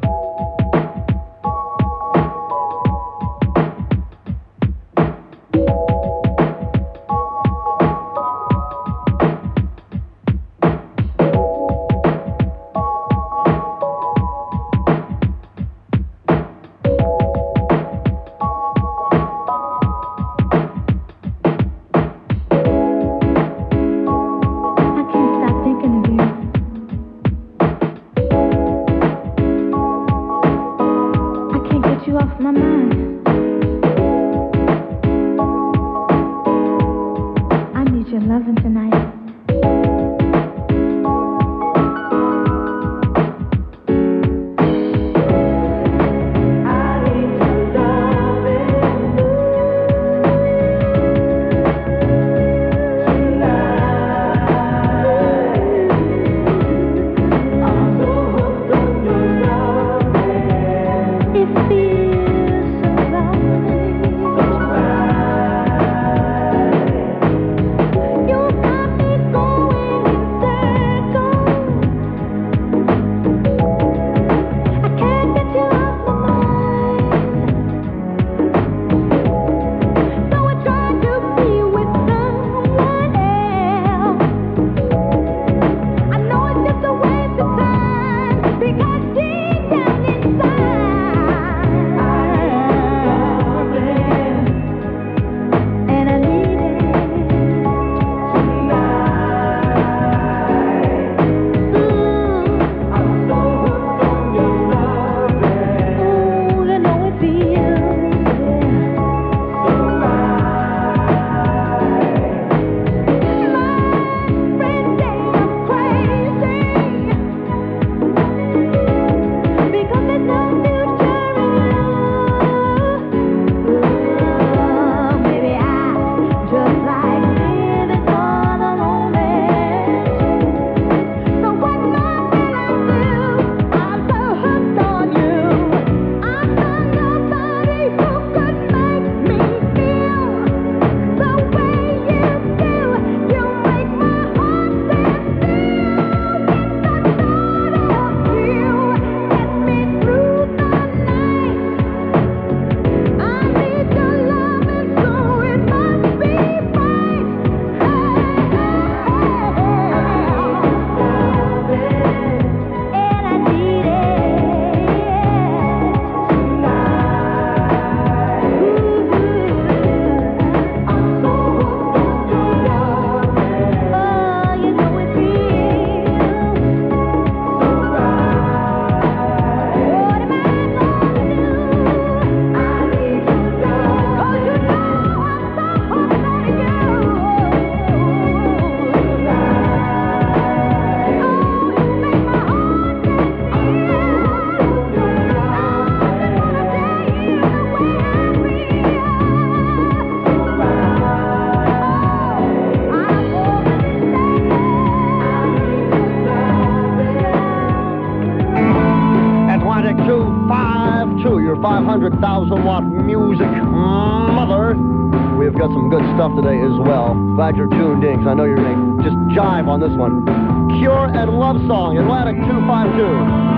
B: I can't stop thinking of you.
A: your five hundred thousand watt music mother. We've got some good stuff today as well. Glad you're tuned in, because I know you're going to just jive on this one. Cure and Love Song, Atlantic two five two.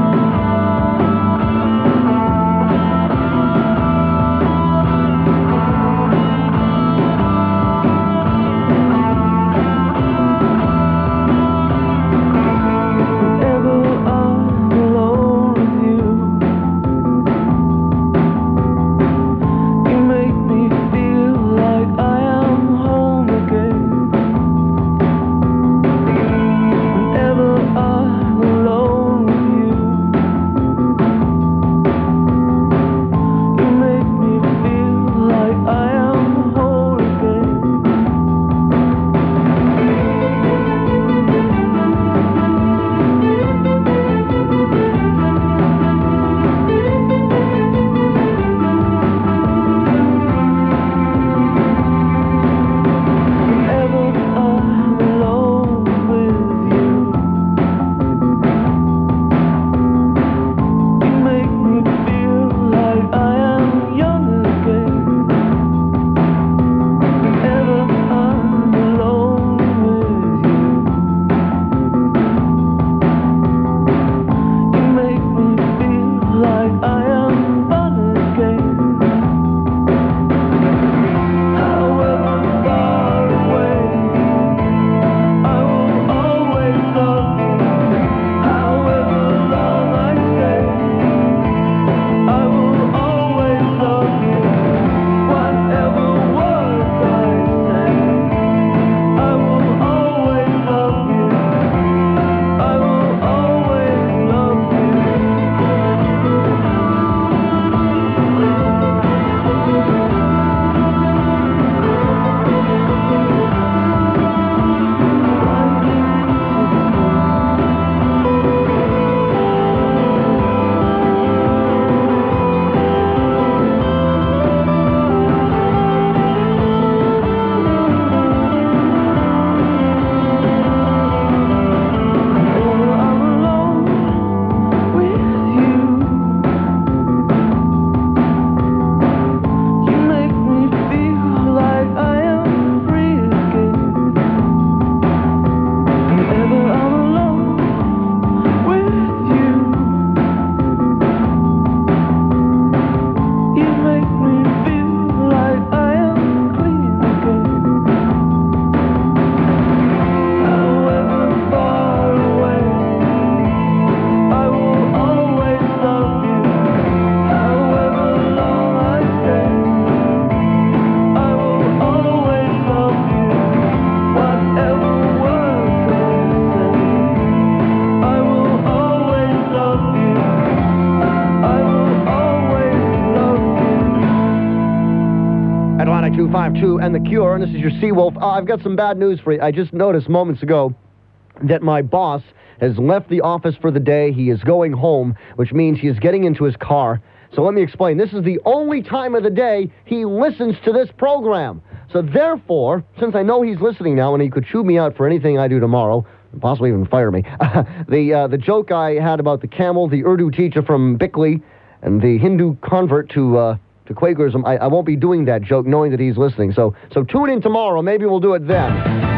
A: two five two and The Cure, and this is your Seawolf. Uh, I've got some bad news for you. I just noticed moments ago that my boss has left the office for the day. He is going home, which means he is getting into his car. So let me explain. This is the only time of the day he listens to this program. So therefore, since I know he's listening now and he could chew me out for anything I do tomorrow, possibly even fire me, the uh, the joke I had about the camel, the Urdu teacher from Bickley, and the Hindu convert to uh, to Quakerism, I, I won't be doing that joke knowing that he's listening. So so tune in tomorrow. Maybe we'll do it then.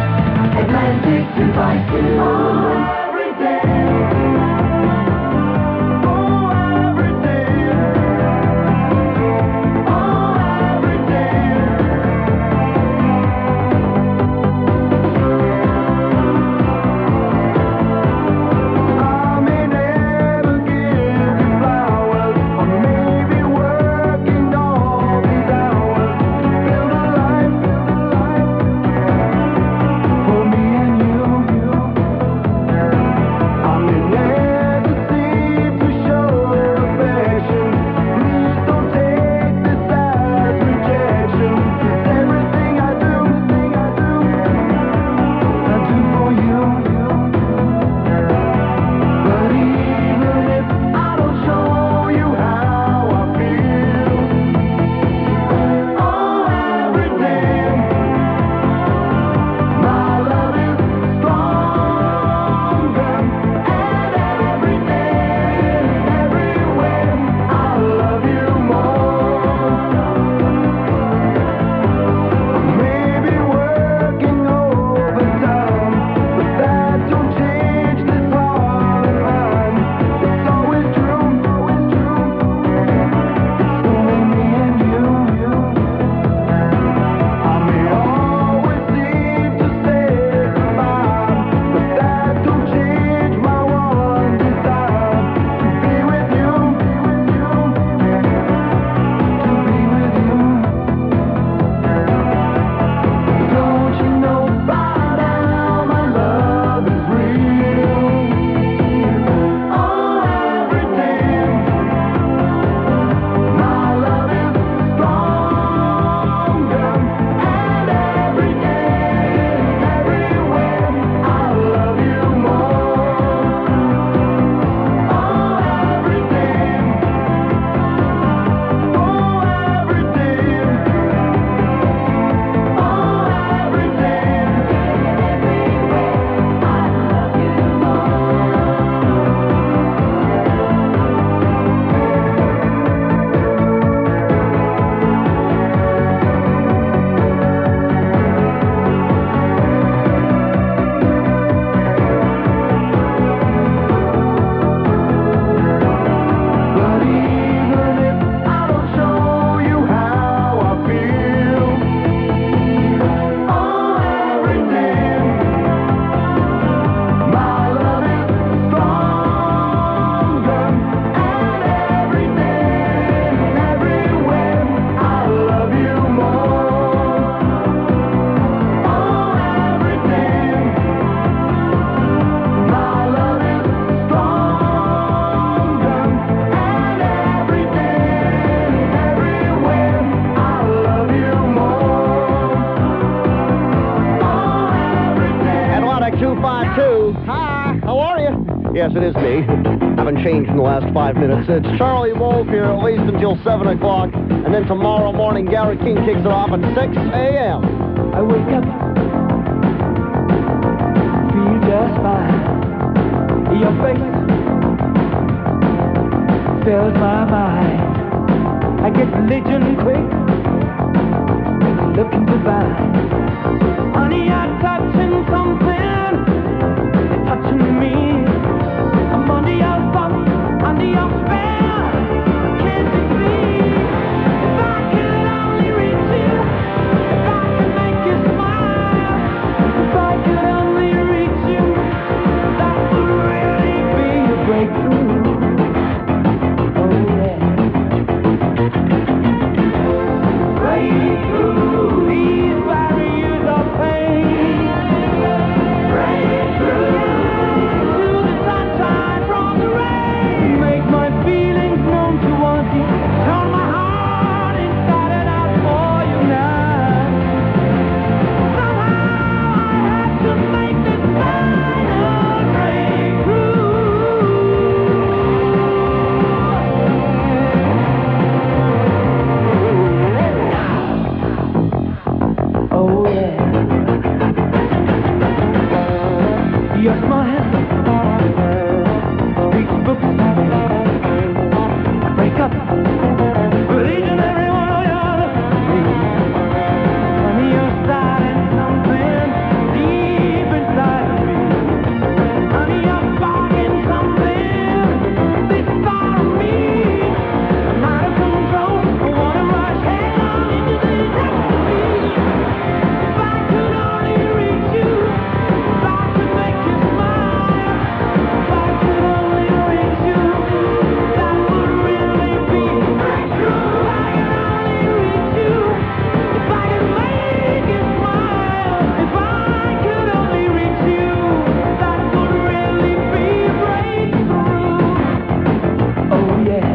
C: Atlantic two five two every day.
A: Yes, it is me. Haven't changed in the last five minutes. It's Charlie Wolf here, at least until seven o'clock. And then tomorrow morning, Garrett King kicks it off at six a.m.
C: I wake up, feel just fine. Your face fills my mind. I get religion quick, looking divine. Honey, I'm touching something, it's touching me. I'm under your thumb, under your spell. Can't you see? If I could only reach you, if I could make you smile, if I could only reach you, that would really be a breakthrough. Oh yeah. Breakthrough. These barriers of pain. Breakthrough. To the sunshine from the rain. Make my feelings known to want you. Turn my heart inside and out for you now. Somehow I have to make this final breakthrough. Oh yeah. Your smile speaks books. Break up with each and every one of your honey, you're starting something deep inside of me. Honey, you're sparking something this far of me. I'm out of control. I wanna rush headlong into the ecstasy. If I could only reach you, if I could make you smile, if I could only reach you, that would really be a breakthrough. If I could only reach you, if I could make you smile, if I could only reach you, that would really be a breakthrough. Oh yeah.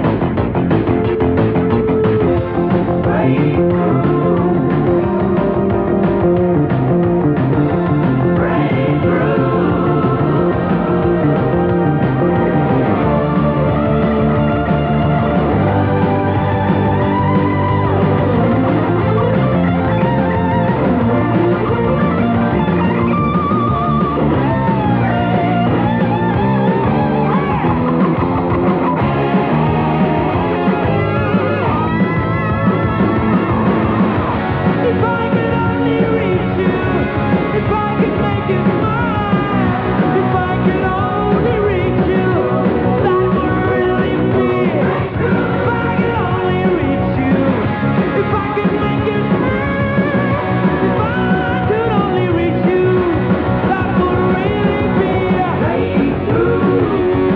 C: If I could only reach you, if I could make you smile, if I could only reach you, that would really be. If I could only reach you, if I could make you smile, if I could only reach you, that would really be a breakthrough.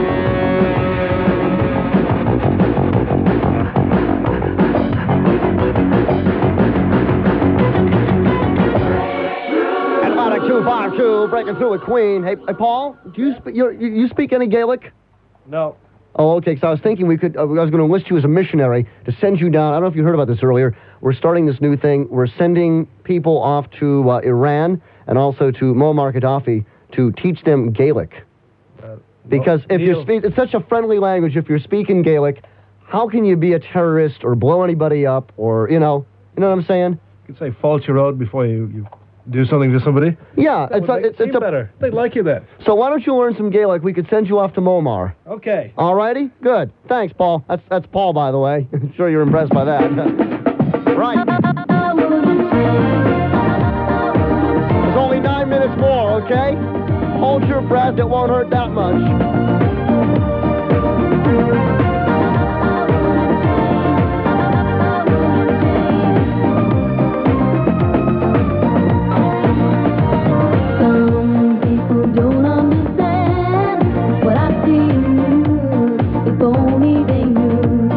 A: Atlantic two five two, breaking through with Queen. Hey, hey Paul, do you, sp- you, you speak any Gaelic?
P: No.
A: Oh, okay, so I was thinking we could, uh, I was going to enlist you as a missionary to send you down. I don't know if you heard about this earlier. We're starting this new thing. We're sending people off to uh, Iran and also to Muammar Gaddafi to teach them Gaelic. Because if you
P: Neil.
A: speak, it's such a friendly language. If you're speaking Gaelic, how can you be a terrorist or blow anybody up or, you know, you know what I'm saying?
P: You could say fault your road before you, you do something to somebody.
A: Yeah,
P: That
A: it's
P: would
A: a,
P: make
A: it's,
P: it
A: it's
P: seem
A: a
P: better. They'd like you then.
A: So why don't you learn some Gaelic? We could send you off to Muammar.
P: Okay.
A: All righty? Good. Thanks, Paul. That's that's Paul, by the way. I'm sure you're impressed by that. Right. There's only nine minutes more, okay? Hold your breath. It won't hurt that much.
B: Some people don't understand what I see in you. If only they knew.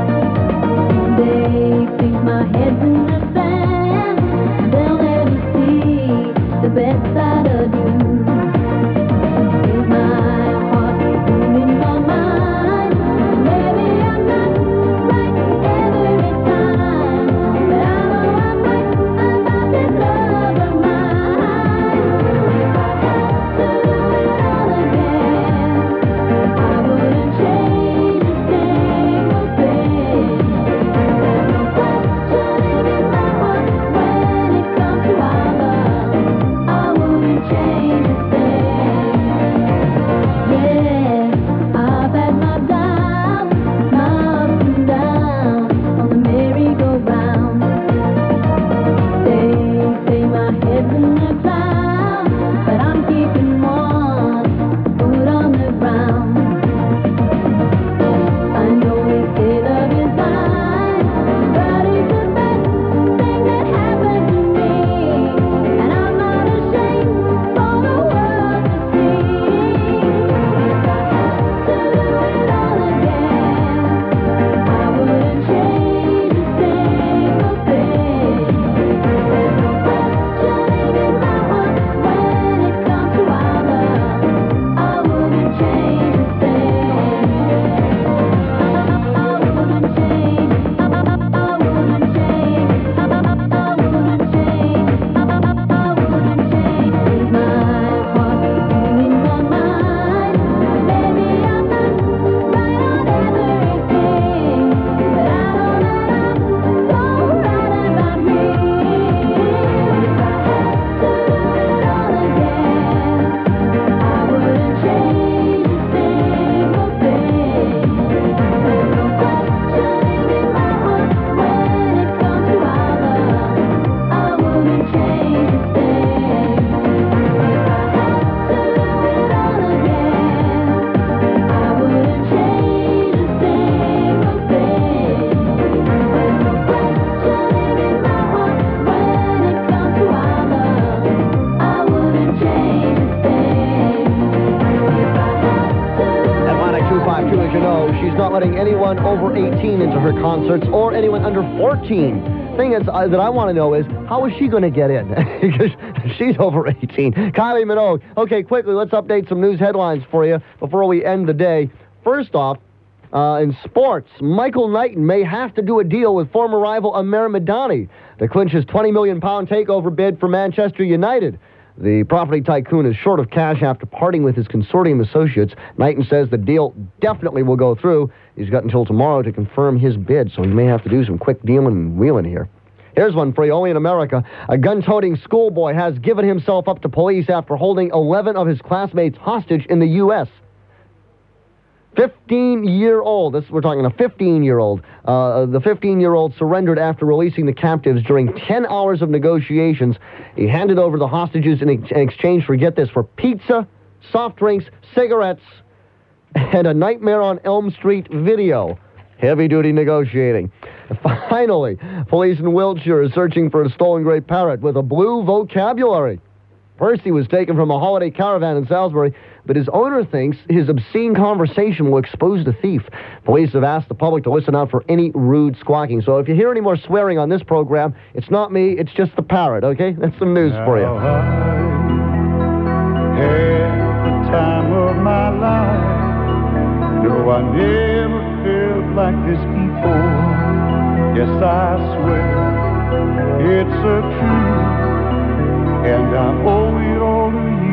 B: They think my head's in the sand. They'll never see the best side of you. Is my heart ruling my mind?
A: not letting anyone over eighteen into her concerts or anyone under fourteen. Thing is, uh, that I want to know is, how is she going to get in? Because she's over eighteen. Kylie Minogue. Okay, quickly, let's update some news headlines for you before we end the day. First off, uh, in sports, Michael Knighton may have to do a deal with former rival Amer Madani to clinch his twenty million pound takeover bid for Manchester United. The property tycoon is short of cash after parting with his consortium associates. Knighton says the deal definitely will go through. He's got until tomorrow to confirm his bid, so he may have to do some quick dealing and wheeling here. Here's one for you, only in America. A gun-toting schoolboy has given himself up to police after holding eleven of his classmates hostage in the U S fifteen-year-old, this, we're talking a fifteen-year-old. Uh, the fifteen-year-old surrendered after releasing the captives during ten hours of negotiations. He handed over the hostages in, ex- in exchange for, get this, for pizza, soft drinks, cigarettes, and a Nightmare on Elm Street video. Heavy-duty negotiating. Finally, police in Wiltshire are searching for a stolen gray parrot with a blue vocabulary. Percy was taken from a holiday caravan in Salisbury, but his owner thinks his obscene conversation will expose the thief. Police have asked the public to listen out for any rude squawking. So if you hear any more swearing on this program, it's not me, it's just the parrot, okay? That's some news for you.
N: At the time of my life, no, I never felt like this before. Yes, I swear it's a truth, and I owe it all to you.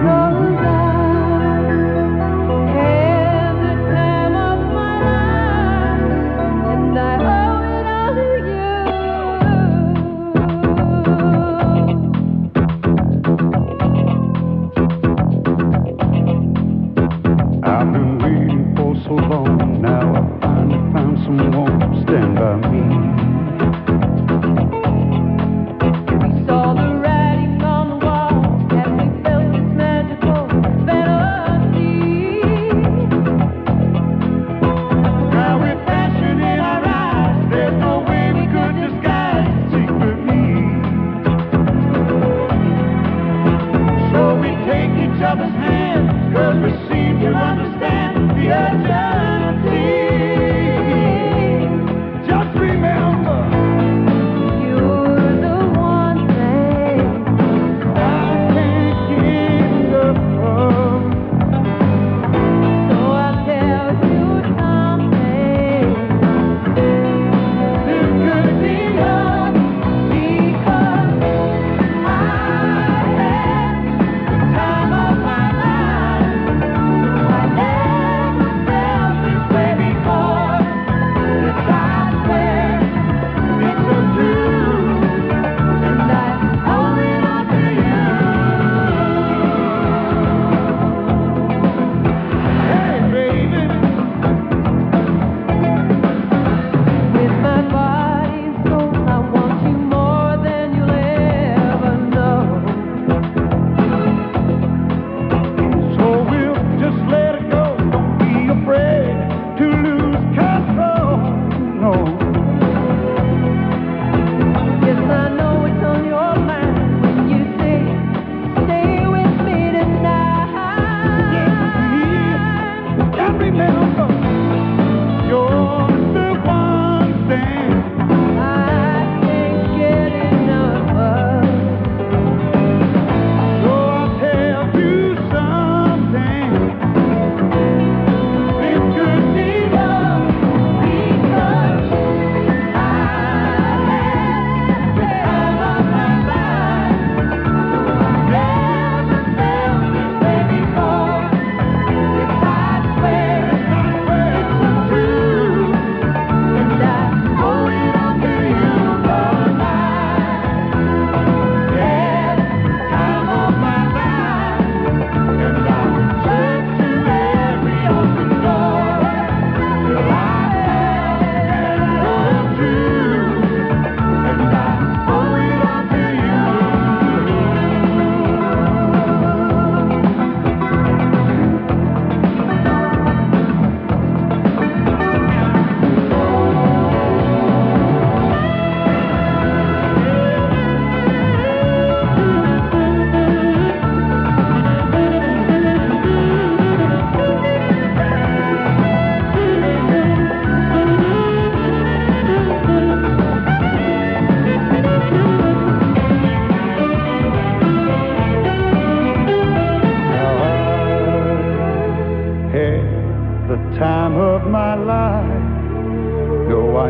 N: I've been waiting for so long, now I finally found someone to stand by me.
C: We saw the writing on the wall, and we felt this magical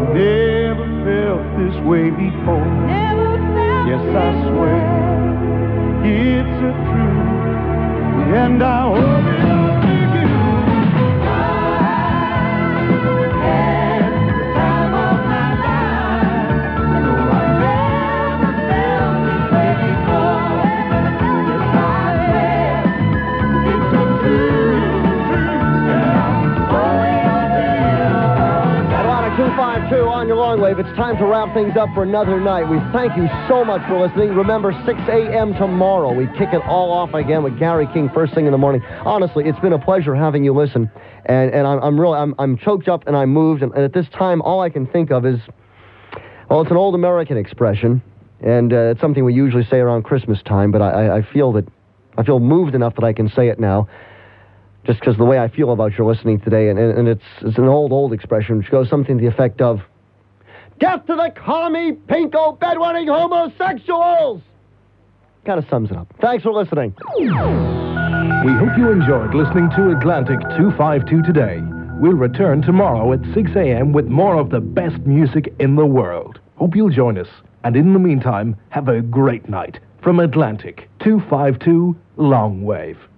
N: never felt this way before.
B: Never felt
N: Yes, I swear it's a truth, and I owe it all to you. I had the time of my life. No, I never felt this way before. Yes, I swear it's a truth, and I owe it all to you.
A: Atlanta two five two on your long wave. It's time to wrap things up for another night. We thank you so much for listening. Remember, six a.m. tomorrow, we kick it all off again with Gary King first thing in the morning. Honestly, it's been a pleasure having you listen, and and I'm, I'm really I'm, I'm choked up and I'm moved, and, and at this time, all I can think of is, well, it's an old American expression, and uh, it's something we usually say around Christmas time, but I, I feel that I feel moved enough that I can say it now. Just because the way I feel about your listening today, and, and, and it's it's an old, old expression which goes something to the effect of, death to the commie, pinko, bedwetting homosexuals! Kind of sums it up. Thanks for listening.
Q: We hope you enjoyed listening to Atlantic two fifty-two today. We'll return tomorrow at six a.m. with more of the best music in the world. Hope you'll join us. And in the meantime, have a great night from Atlantic two fifty-two Long Wave.